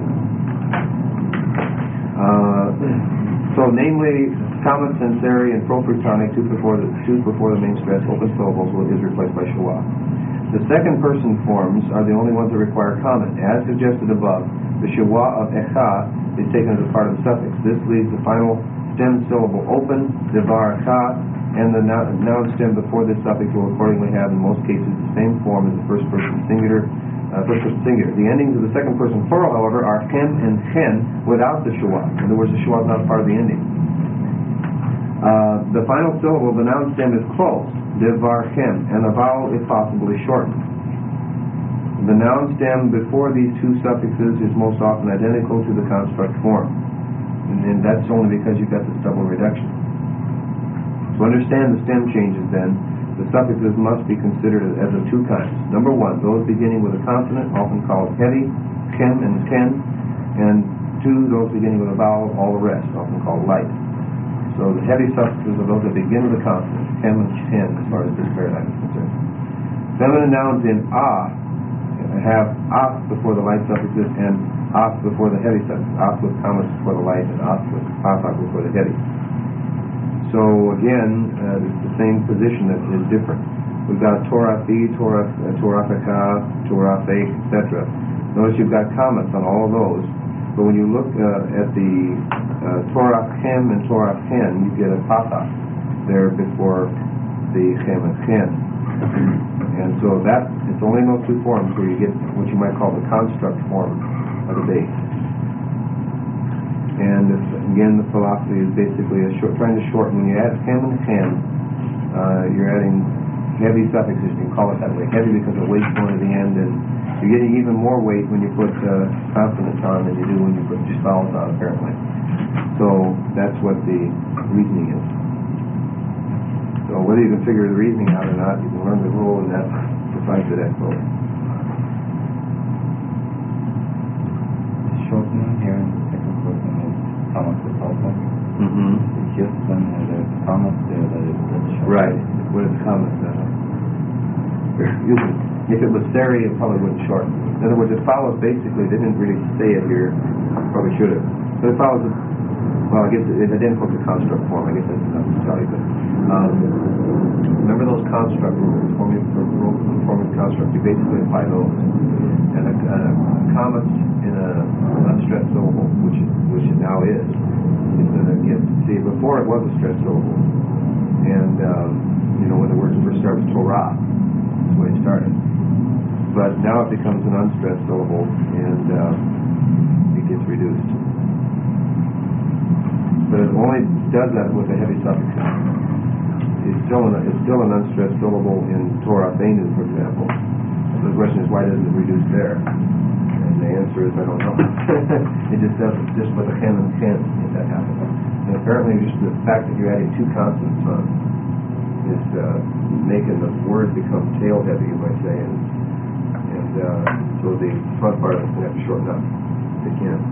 Uh, so namely, common sensory and proprietonic, two before the two before the main stress, open syllables is replaced by schwa. The second person forms are the only ones that require comment. As suggested above, the schwa of echa is taken as a part of the suffix. This leaves the final stem syllable open, divar echa, and the noun stem before this suffix will accordingly have, in most cases, the same form as the first person singular. Uh, first person singular. The endings of the second person plural, however, are chem and chen without the schwa. In other words, the schwa is not part of the ending. Uh, the final syllable of the noun stem is close, divarchem, and the vowel, if possible, is shortened. The noun stem before these two suffixes is most often identical to the construct form, and, and that's only because you've got this double reduction. To understand the stem changes, then, the suffixes must be considered as of two kinds. Number one, those beginning with a consonant, often called heavy, chem and ken, and two, those beginning with a vowel, all the rest, often called light. So the heavy suffixes are those that begin with a consonant, chem and ken, as far as this paradigm is concerned. Feminine nouns in ah have as before the light suffixes and as before the heavy suffixes, as with commas before the light and as with as before the heavy. So again, uh, it's the same position that is different. We've got Torathi, Torah, uh, Torafika, Torafik, et cetera. Notice you've got commas on all of those, but when you look uh, at the uh, Torachem and Torachem, you get a patach there before the chem and chen. And so that, it's only in those two forms where you get what you might call the construct form of the base. And this, again, the philosophy is basically a short, trying to shorten. When you add chem and chen, uh, you're adding heavy suffixes, you can call it that way. Heavy because of weight going to the end, and you're getting even more weight when you put uh, consonants on than you do when you put just vowels on, apparently. So that's what the reasoning is. So whether you can figure the reasoning out or not, you can learn the rule, and that's precisely that goal. Shortening here in the second person is Thomas the Pulpit. Mm-hmm. It's just when there's Thomas there that is short. Right. What is Thomas? Uh, usually, if it was Sari, it probably wouldn't shorten. In other words, it follows basically, they didn't really say it here, probably should have. But it follows, well, I guess it's identical to construct form. I guess that's enough to tell you. But um, remember those construct rules, forming rules of forming construct. You basically apply those. And a, a comma in a unstressed syllable, which which it now is, is going to get. See, before it was a stressed syllable, and um, you know when the word first started, Torah, that's the way it started. But now it becomes an unstressed syllable, and um, it gets reduced. But it only does that with a heavy suffix. It's still an, it's still an unstressed syllable in Torah Feinu, for example. So the question is, why doesn't it reduce there? And the answer is, I don't know. It just does it just with a chem and chen if that happens. And apparently just the fact that you're adding two consonants on is uh, making the word become tail heavy, you might say, and, and uh, so the front part of it will have to shorten up if they can.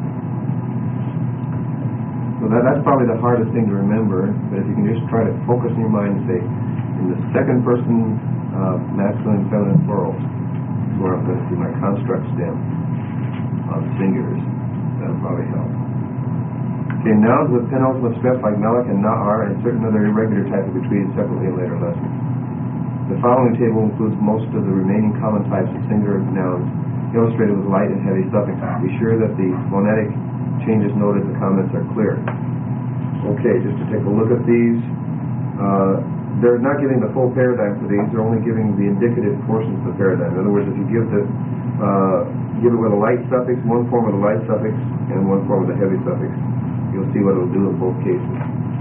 So that, that's probably the hardest thing to remember, but if you can just try to focus in your mind and say, in the second person uh, masculine, feminine, plural, is where I'm going to see my construct stem on singulars. That'll probably help. Okay, nouns with penultimate stress like melech and na'ar and certain other irregular types will be treated separately in later lessons. The following table includes most of the remaining common types of singular nouns illustrated with light and heavy suffixes. Be sure that the phonetic changes noted in the comments are clear. Okay, just to take a look at these. Uh, they're not giving the full paradigm for these, they're only giving the indicative portions of the paradigm. In other words, if you give the uh, give it with a light suffix, one form of the light suffix, and one form of the heavy suffix, you'll see what it'll do in both cases.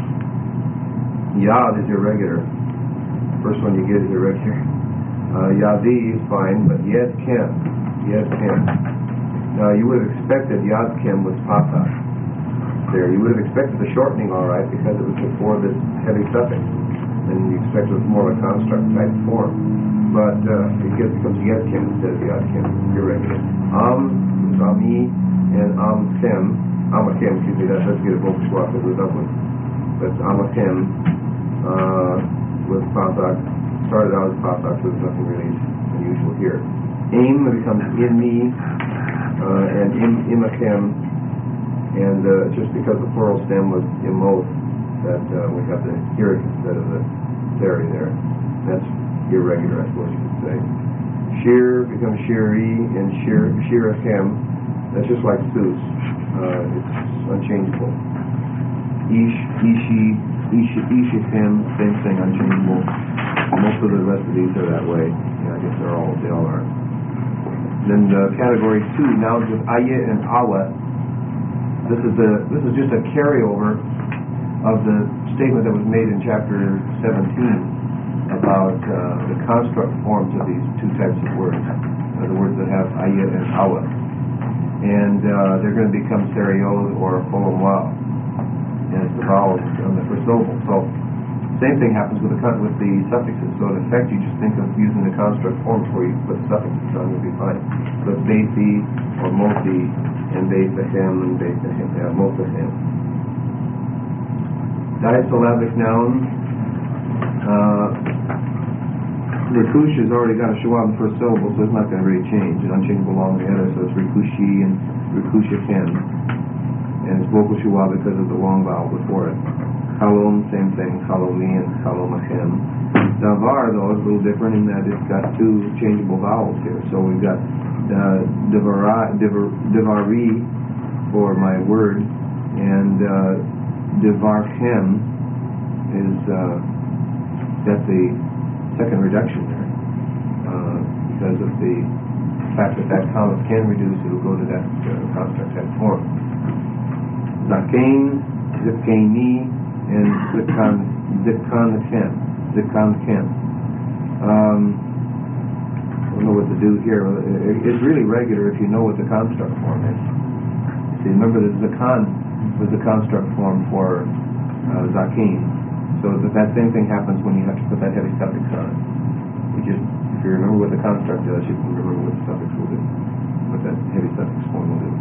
Yad is irregular. First one you get is irregular. Uh, Yadi is fine, but Yed Kem. Yed Kem. Now, you would have expected Yad Kem was Patach there. You would have expected the shortening, all right, because it was before this heavy suffix. And you expect it was more of a construct type form. But uh, it gets, becomes Yed Kem instead of Yad Kem. Irregular. Am, Ami, and Am Kem. Amakem, excuse me, that does get a vocal swap that goes up with. But Amakem uh, with Patach. Started out as Patach, so there's nothing really unusual here. Aim becomes in me. Uh, and im, imakem, and uh, just because the plural stem was imoth, that uh, we have the hirik instead of the theri there. That's irregular, I suppose you could say. Shir becomes shiri, and shir shirachem. That's just like sus. Uh, it's unchangeable. Ish, ishi, ishi, ishichem, same thing, unchangeable. Most of the rest of these are that way. Yeah, I guess they're all, they all are. Then uh, category two, nouns with ayah and awa. This is a this is just a carryover of the statement that was made in chapter seventeen about uh, the construct forms of these two types of words, uh, the words that have ayah and awa. And uh, they're going to become seriod or folomwa, and it's the vowels on the first syllable. So, same thing happens with the con- with the suffixes. So, in effect, you just think of using the construct form before you put suffixes on, you'll be fine. So, it's beiti or moti, and beitachem and beitachem, yeah, motachem. Diasyllabic nouns. Uh, Rikush has already got a shua in the first syllable, so it's not going to really change. It's unchangeable along the other, so it's Rikushi and Rikushakem. And it's vocal shua because of the long vowel before it. Chalom, same thing, Chalomi and Chalomachem. Davar, though, is a little different in that it's got two changeable vowels here. So we've got uh, Divara, Divar, Divari for my word, and uh, Divarchem is uh, that's the second reduction there, uh, because of the fact that that comma can reduce, it'll go to that uh, construct type form. Zakain, Zipkaini, and Zipkan, Zipkanchem, Zipkanchem. Um, I don't know what to do here. It's really regular if you know what the construct form is. See, remember that Zakan was the construct form for uh, Zakin. So that, that same thing happens when you have to put that heavy suffix on it. You just, if you remember what the construct does, you can remember what the suffix will do, what that heavy suffix form will do.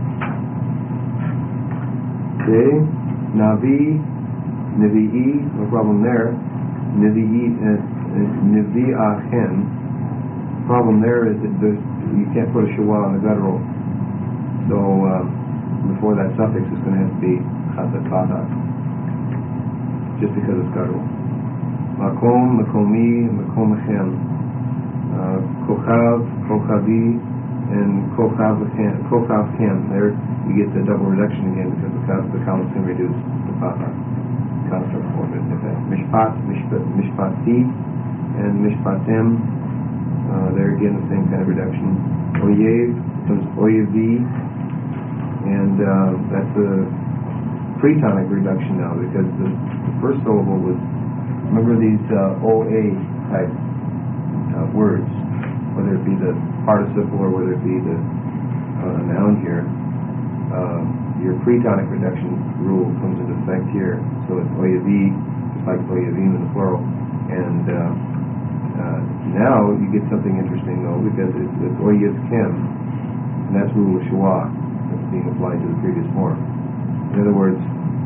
Okay, Navi, Nivi'i, no problem there. Nivi'i, uh, Nivi'achem. Problem there is that there's, you can't put a shua on the guttural. So um, before that suffix is going to have to be chatakata, just because it's guttural. Makom, Makomi, Makomachem, uh, Kochav, Kochavi, and Kochavchem. Kochavchem. There you get the double reduction again because the, the commas can reduce the pata. Construct form is in effect. Mishpat, Mishpat, Mishpati, and Mishpatem. Uh, there again the same kind of reduction. Oyev becomes Oyevi, and uh, that's a pre-tonic reduction now because the The first syllable was, remember these uh, O A type uh, words, whether it be the participle or whether it be the uh, noun here. Uh, your pre-tonic reduction rule comes into effect here. So it's Oyavi, just like Oyavim in the plural. And uh, uh, now you get something interesting though, because it's, it's Oyavchem, and that's rule of Shua that's being applied to the previous form. In other words,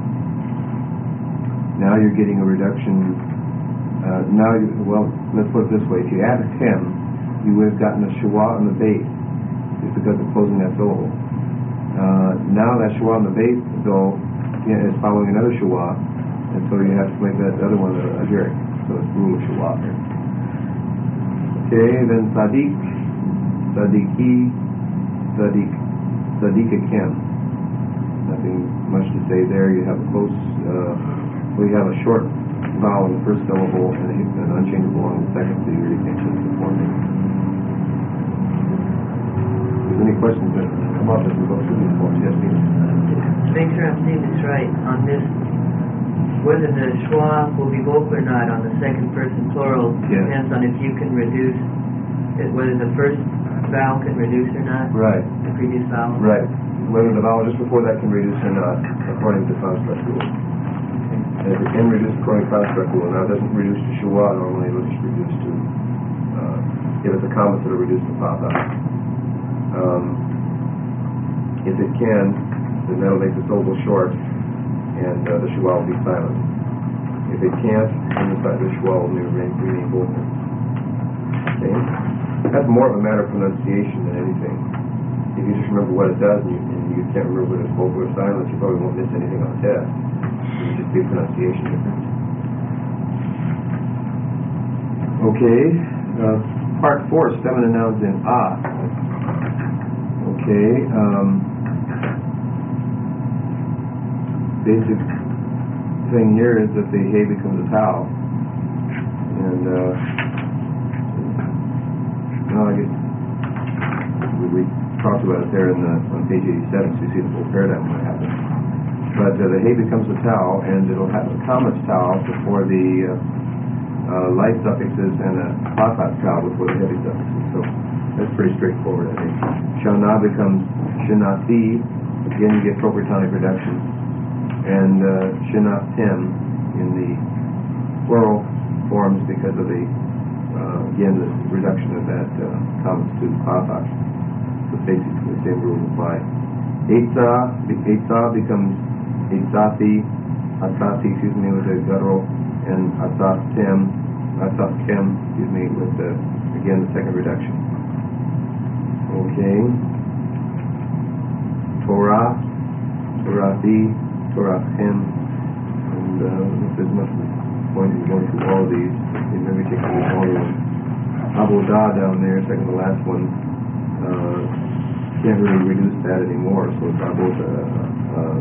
now you're getting a reduction. Uh, now, you, well, let's put it this way: if you add a chem, you would have gotten a shua on the base, just because of closing that syllable. Uh, now that shua on the base, though, yeah, is following another shua, and so you have to make that other one a, a jerk. So it's rule of shua here. Okay, then sadik, sadiki, sadik, sadika chem. Nothing much to say there. You have a close. Uh, We have a short vowel in the first syllable and an unchangeable on the second, so you really can't change the forming. If there's any questions that come up as we go through these forms, yes, please. To make sure I'm seeing this right, on this, whether the schwa will be vocal or not on the second person plural Yes. depends on if you can reduce, it, whether the first vowel can reduce or not, Right, the previous vowel. right. Whether the vowel just before that can reduce or not, according to construct rule. And if it can reduce according to construct rule, now it doesn't reduce to shua normally, it'll just reduce to, uh, if it's a comma, it'll reduce to pata. Um, if it can, then that'll make the syllable short, and uh, the shua will be silent. If it can't, then the, the shua will remain, remain vocal. Okay? That's more of a matter of pronunciation than anything. If you just remember what it does, and you, and you can't remember whether it's vocal or silent, you probably won't miss anything on the test. It would just be a pronunciation difference. Okay, uh, part four, feminine nouns in ah. Okay, um, basic thing here is that the hey becomes a tau. And, uh, well, I guess we, we talked about it there in the, on page eighty-seven, so you see the full paradigm when it happens. But uh, the hay becomes the tau, and it'll have a commas tau before the uh, uh, light suffixes and a papa tau before the heavy suffixes. So that's pretty straightforward, I think. Shana becomes shinati. Again, you get propertonic reduction. And uh, shinatim in the plural forms because of the, uh, again, the reduction of that uh, commas to papa. So basically the same rules apply. Eitza, Eitza becomes Eitzati, Asati, excuse me, with the guttural, and Asatim, Asatkem, excuse me, with the, again, the second reduction. Okay. Torah, Torati, Torachem, and uh, if there's much point in going through all of these, maybe take the smaller one. Avodah down there, second to last one, uh, can't really reduce that anymore, so it's Avodah, uh,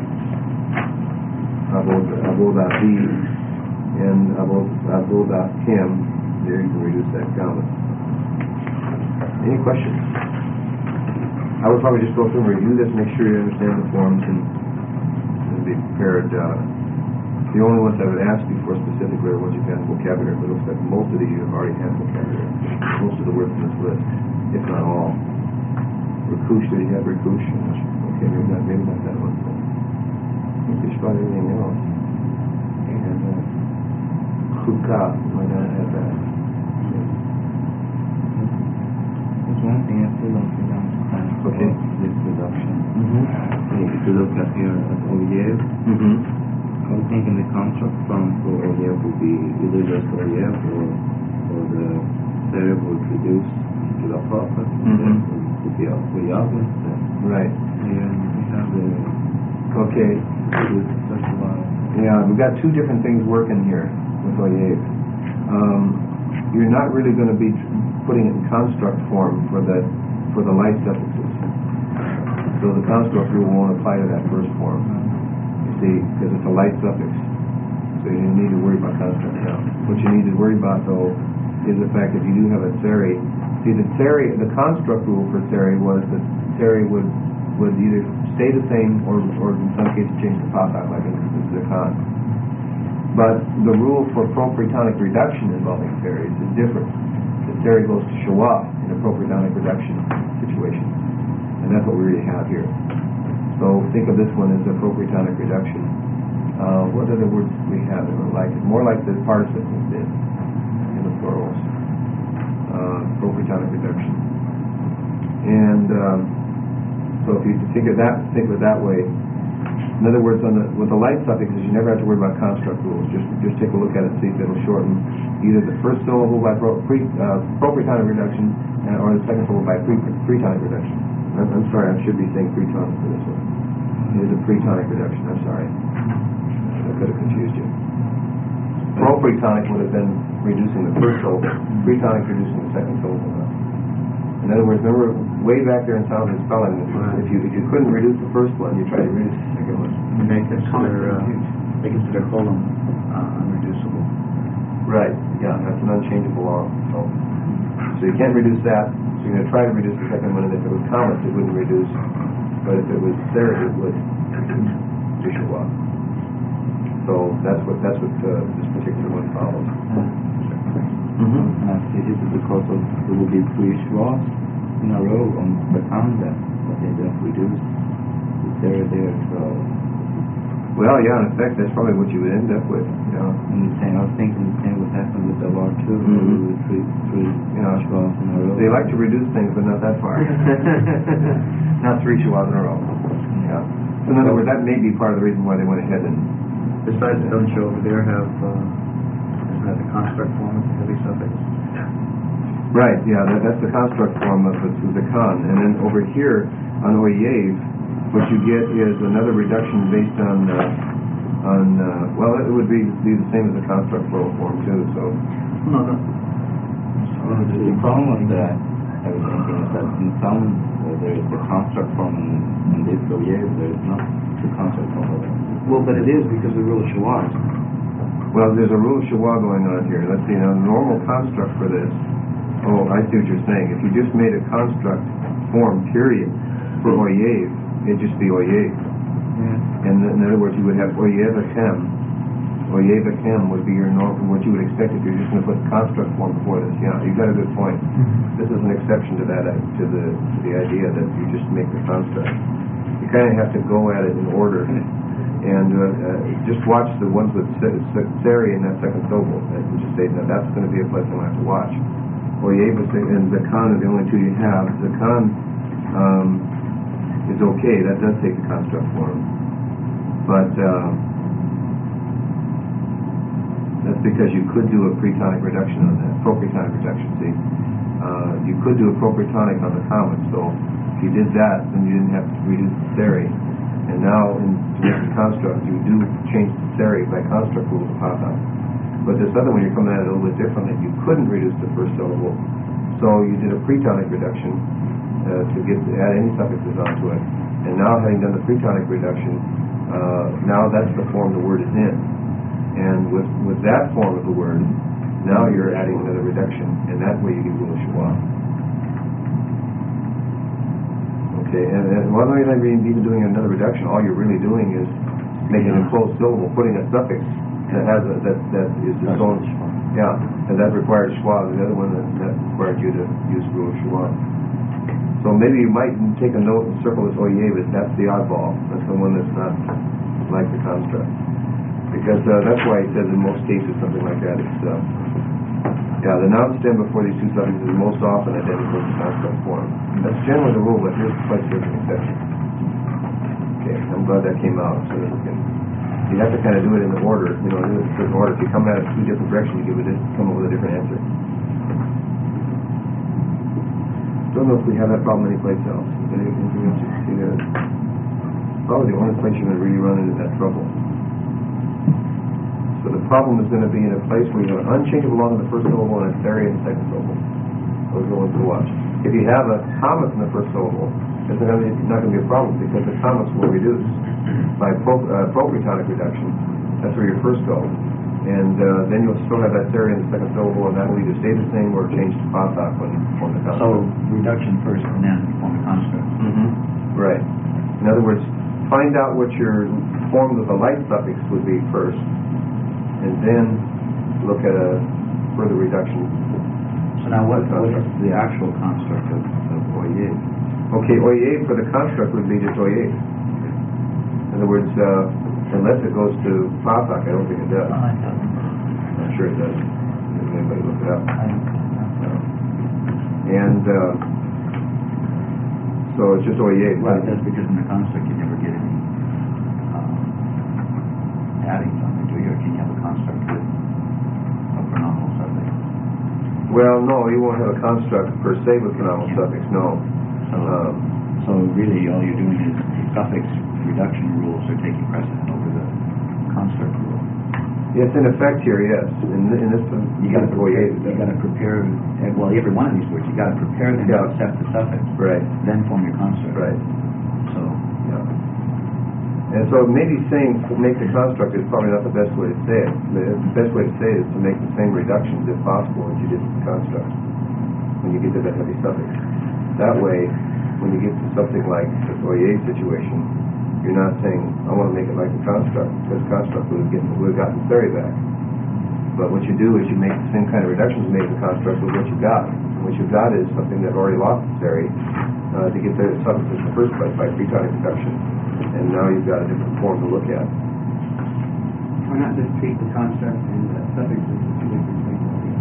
Avodah-i and Avodah-kim. There you can reduce that comma. Any questions? I would probably just go through and review this, make sure you understand the forms, and, and be prepared. Uh, the only ones I would ask you for specifically are ones you've had in vocabulary, but it looks like most of these you've already had vocabulary. Most of the words in this list, if not all. Rikush, did you have Rikush? Okay, maybe not, maybe not that one. I think there's about everything else. And uh, Chukah, might not have that. There's one thing I still don't think I understand. Okay. This reduction. Mm-hmm. So if you look at here at Oyev, Mm-hmm. I was thinking the contract form for Oyev would be either just Oyev or, or the Serev would reduce to the prophet. Mm-hmm. Would be up with Yahweh. Right. Yeah, we have the Okay. such a lot. Yeah, we've got two different things working here with Oyev. Um, you're not really going to be putting it in construct form for the for the light suffixes. So the construct rule won't apply to that first form. You see, because it's a light suffix. So you don't need to worry about construct now. What you need to worry about, though, is the fact that you do have a tseri. See, the tseri, the construct rule for tseri was that tseri would would either stay the same or, or in some cases change to patak, like in the Khan. But the rule for propretonic reduction involving series is different. The series goes to show up in a propretonic reduction situation. And that's what we really have here. So think of this one as a propretonic reduction. Uh, what other words do we have that are like it? More like the participles did in the plurals. Uh, propretonic reduction. And um, so if you think of that, think of it that way. In other words, on the, with the light suffixes, you never have to worry about construct rules. Just just take a look at it and see if it'll shorten either the first syllable by pro, pre, uh, propretonic reduction uh, or the second syllable by pre, pretonic reduction. I'm, I'm sorry, I should be saying pretonic for this one. It is a pretonic reduction. I'm sorry. I could have confused you. Propretonic would have been reducing the first syllable. Pretonic reducing the second syllable. In other words, remember way back there in sound and spelling, if you if you couldn't reduce the first one, you tried to reduce the second one. And they consider, uh, they consider column uh, unreducible. Right, yeah, that's an unchangeable law. So, so you can't reduce that, so you're going to try to reduce the second one, and if it was commas, it wouldn't reduce, but if it was serif, it would to show up. So that's what that's what uh, this particular one follows. Mm-hmm. And I see this is because of there will be three schwas in a row on the calendar that they just reduce the zero there. So Well, yeah, in effect, that's probably what you would end up with. Yeah. and the same, I was thinking the same would happen with the war too. Mhm. With three three Yeah. schwas in a row. They like to reduce things, but not that far. Not three chihuahuas in a row. Yeah. So in other words, that may be part of the reason why they went ahead and. Besides, don't you over there have uh, isn't that the construct form of the heavy suffix? Right, yeah, that, that's the construct form of the Suzakan. And then over here on Oyev, what you get is another reduction based on, uh, on uh, well, it would be, be the same as the construct plural form too, so. No, no. Uh, the, the problem with that, I was thinking, is that in some uh, there is the construct form, and in this Oyev there is not the construct form. Well, but it is because of the rule of Shawaz. Well, there's a rule of Shawah going on here. Let's see, now, the normal construct for this, oh, I see what you're saying. If you just made a construct form, period, for Oyev, it'd just be Oyev. Yeah. And And in other words, you would have oyevachem. Oyevachem would be your norm, what you would expect if you're just going to put the construct form before this. Yeah, you've got a good point. This is an exception to that, uh, to the to the idea that you just make the construct. You kind of have to go at it in order. And uh, uh, just watch the ones with seri in that second syllable. And just say, now that's going to be a place I'm going to have to watch. Oyevachem and zakan are the only two you have. Zakan um, is okay. That does take the construct form. But uh, that's because you could do a pretonic reduction on that, propretonic reduction, see. Uh, you could do a propretonic on the common, so if you did that, then you didn't have to reduce the seri. And now, in, to make the construct, you do change the seri by construct rule to papa. But this other one, you're coming at it a little bit differently. You couldn't reduce the first syllable, so you did a pretonic reduction uh, to get to add any suffixes onto it. And now, having done the pretonic reduction, uh, now that's the form the word is in. And with, with that form of the word, now you're adding another reduction, and that way you get rule of Shua. Okay, and, and well, you're not even doing another reduction. All you're really doing is making a closed syllable, putting a suffix that has a, that that is its own. Yeah, and that requires Shua. The other one that, that required you to use rule of Shua. So maybe you might take a note and circle this oyevis. That's the oddball. That's the one that's not like the construct. Because uh, that's why he says in most cases something like that. It's uh, yeah, the noun stem before these two suffixes is most often identical to the construct form. That's generally the rule, but here's quite there's an exception. Okay, I'm glad that came out so that we can. You have to kind of do it in the order, you know, in a certain order. If you come at it two different directions, you give it come up with a different answer. Don't know if we have that problem anyplace else. Is there anything else you can see there? Probably the only place you're going to really run into that trouble. So the problem is going to be in a place where you have an unchangeable long in the first syllable and a seri in the second syllable. Those are the ones to watch. If you have a comma in the first syllable, it's not going to be a problem because the commas will reduce by pro, uh, propretonic reduction. That's where you first go. And uh, then you'll still have that seri in the second syllable, and that will either stay the same or change to pasak when you form the construct. So reduction first and then form the construct. Mm-hmm. Right. In other words, find out what your form of the light suffix would be first, and then look at a further reduction. So now what, what is the actual construct of, of oyev? Okay, oyev for the construct would be just oyev. In other words, uh, unless it goes to pasak, I don't think it does. I'm sure it does. If anybody look it up. And uh, so it's just oyev. Well, that's because in the construct you never get any um, adding something, do you? Or can you have a construct with a pronominal suffix? Well, no, you won't have a construct per se with pronominal yeah. suffix, no. So, um, so really all you're doing is the suffix reduction rules are taking precedent over the construct rule. Yes, in effect here, yes. In, in this, you got to prepare. You got to prepare. Well, every one of these words, you got to prepare them yeah. to accept the suffix. Right. Then form your construct. Right. So. Yeah. And so maybe saying make the construct is probably not the best way to say it. The best way to say it is to make the same reductions if possible as you did with the construct when you get to that heavy suffix. That way, when you get to something like the oyev situation, you're not saying, I want to make it like the construct, because the construct would have, get, would have gotten the seri back. But what you do is you make the same kind of reductions made in the construct with what you got. And what you got is something that already lost the seri uh, to get the suffix in the first place by pretonic reduction. And now you've got a different form to look at. Why not just treat the construct and the suffixes as two different things?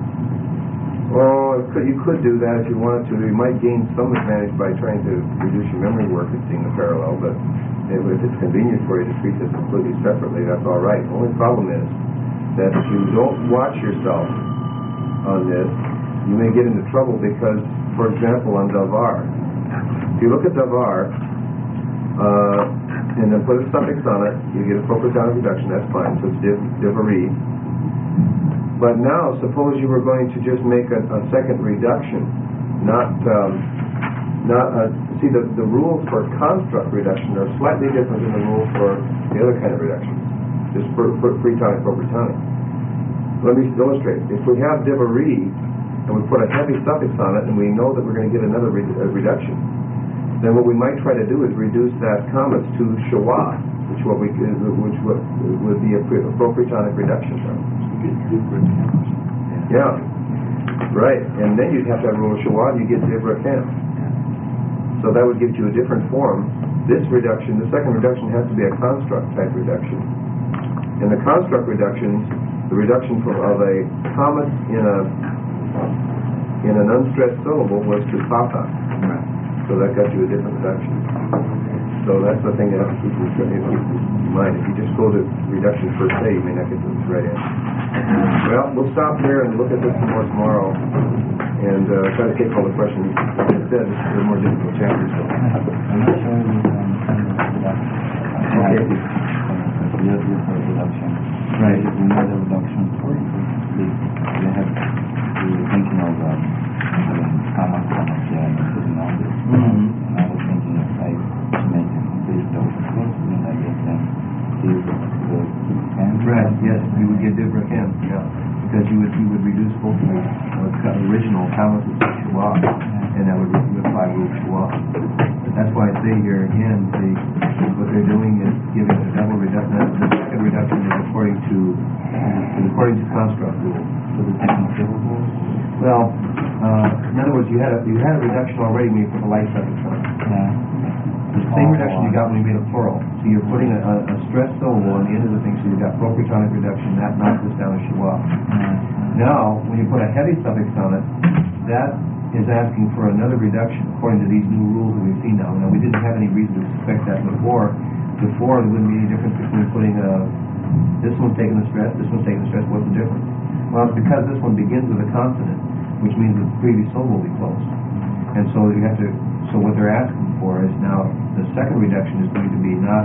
Well, it could, you could do that if you wanted to. You might gain some advantage by trying to reduce your memory work and seeing the parallel, but if it's convenient for you to treat this completely separately, that's all right. The only problem is that if you don't watch yourself on this, you may get into trouble because, for example, on davar, if you look at davar, uh, and then put a suffix on it, you get a propretonic reduction, that's fine, so it's div, divari. But now, suppose you were going to just make a, a second reduction, not, um, not a, see the, the rules for construct reduction are slightly different than the rules for the other kind of reduction, just for, for pretonic, propretonic. Let me illustrate. If we have divari, and we put a heavy suffix on it, and we know that we're going to get another re- reduction, then what we might try to do is reduce that commas to shawah, which what we could- which what would be a pre- appropriate tonic reduction. Yeah, right. And then you'd have to have rule of Schwa, you get Debra-Kemp. So that would give you a different form. This reduction, the second reduction, has to be a construct type reduction. In the construct reductions, the reduction from of a comet in a in an unstressed syllable was to papa. So that got you a different reduction. So that's the thing you have to keep in keep in mind. If you just go to reduction per se, you may not get to this right answer. Well, we'll stop here and look at this some more tomorrow and uh, try to take all the questions. Like I said, this is a more difficult chapter. So. I'm not sure we understand the reduction. Okay. We have the reduction. Right. If we made a reduction, we, we have to be thinking of um, how much, how much, yeah, and putting on this. Mm-hmm. And I was thinking if I make a complete reduction, then I guess then is the and Right, yes, you would get Debra-Kemp, yeah. Because you would you would reduce both the uh, original Thomas and Schwa, and that would re- apply rule Schwa. That's why I say here again, they, what they're doing is giving a double reduction. The second reduction is according to is according to construct rule. so the second syllable. Well, uh, in other words, you had a you had a reduction already when you put the light suffix on it. Yeah. The same reduction you got when you made a plural. So you're putting a, a, a stressed syllable on the end of the thing, so you've got proprietonic reduction. That knocks this down to Schwa. Now, when you put a heavy suffix on it, that is asking for another reduction according to these new rules that we've seen now. Now, we didn't have any reason to suspect that before. Before, there wouldn't be any difference between putting a, this one's taking the stress, this one's taking the stress. What's the difference? Well, it's because this one begins with a consonant, which means the previous syllable will be closed. And so you have to, so what they're asking for is now, the second reduction is going to be not,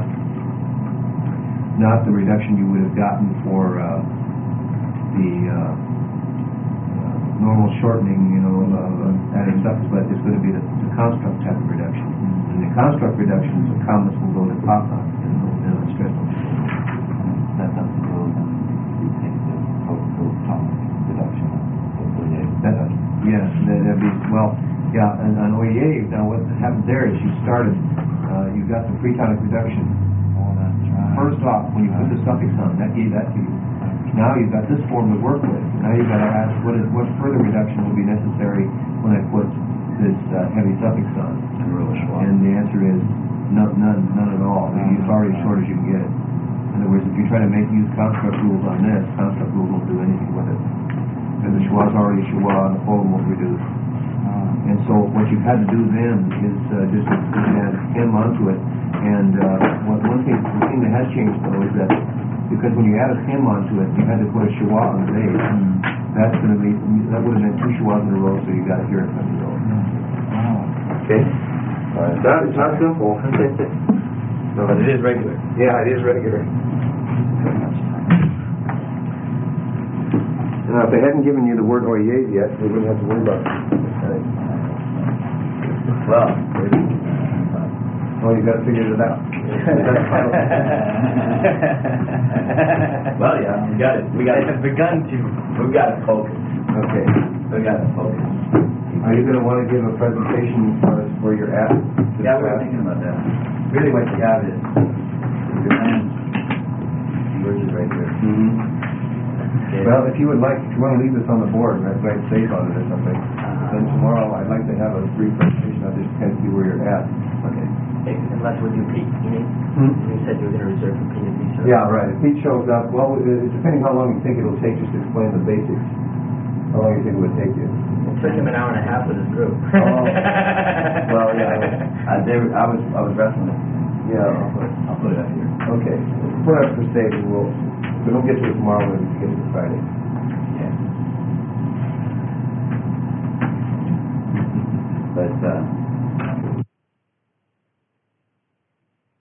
not the reduction you would have gotten for uh, the uh, normal shortening, you know, uh, adding suffix, but it's going to be the, the construct type of reduction. And the construct reductions, the commas will go to papa and the stress will go. That doesn't go, then we take the total tonic reduction. So yeah, That, yes, that, that'd be, well, yeah, and on O E A, now what happened there is you started, uh, you got the pre-tonic reduction. oh, that's right. First off, when you put the suffix on, that gave that to you. Now you've got this form to work with. Now you've got to ask what is what further reduction will be necessary when I put this uh, heavy suffix on. And the answer is no, none, none at all. I mean, it's already as short as you can get it. In other words, if you try to make use construct rules on this, construct rules won't do anything with it. Because the Schwa's already Schwa and the poem won't reduce. And so what you've had to do then is uh, just, just add him onto it. And uh, what one thing, the thing that has changed though is that because when you added him onto it, you had to put a Schwa on the base. Mm. That's going to be, that would have been two Schwas in a row, so you got it here in front of the row. Oh. Okay? It's not, it's not simple. No, But it is regular. yeah, it is regular. Now, if they hadn't given you the word oye yet, they wouldn't have to worry about it. Well, Oh, you got to figure it out. well, yeah, we got it. We got it. Begun to. We got to focus. Okay. We got to focus. Are you going to want to give a presentation for us where you're at? Yeah, we were thinking about that. Really, what you have is your hands. Yours is right here. Mm-hmm. Okay. Well, if you would like, if you want to leave this on the board, right, write save on it or something, Uh-huh. then tomorrow I'd like to have a brief presentation. I'll just kind of see where you're at. Okay. Unless we do Pete, you mean? Hmm? You said you were going to reserve for Pete and me, sir. Yeah, right. If Pete shows up, well, uh, depending how long you think it'll take just to explain the basics, how long you think it would take you. It took him an hour and a half with his group. Oh. Well, yeah, I, they, were- I was, I was wrestling it. Yeah, I'll put, I'll put it up here. okay. Put it up for save and we'll, if we don't get to it tomorrow, maybe we can get to it Friday. Yeah. But, uh,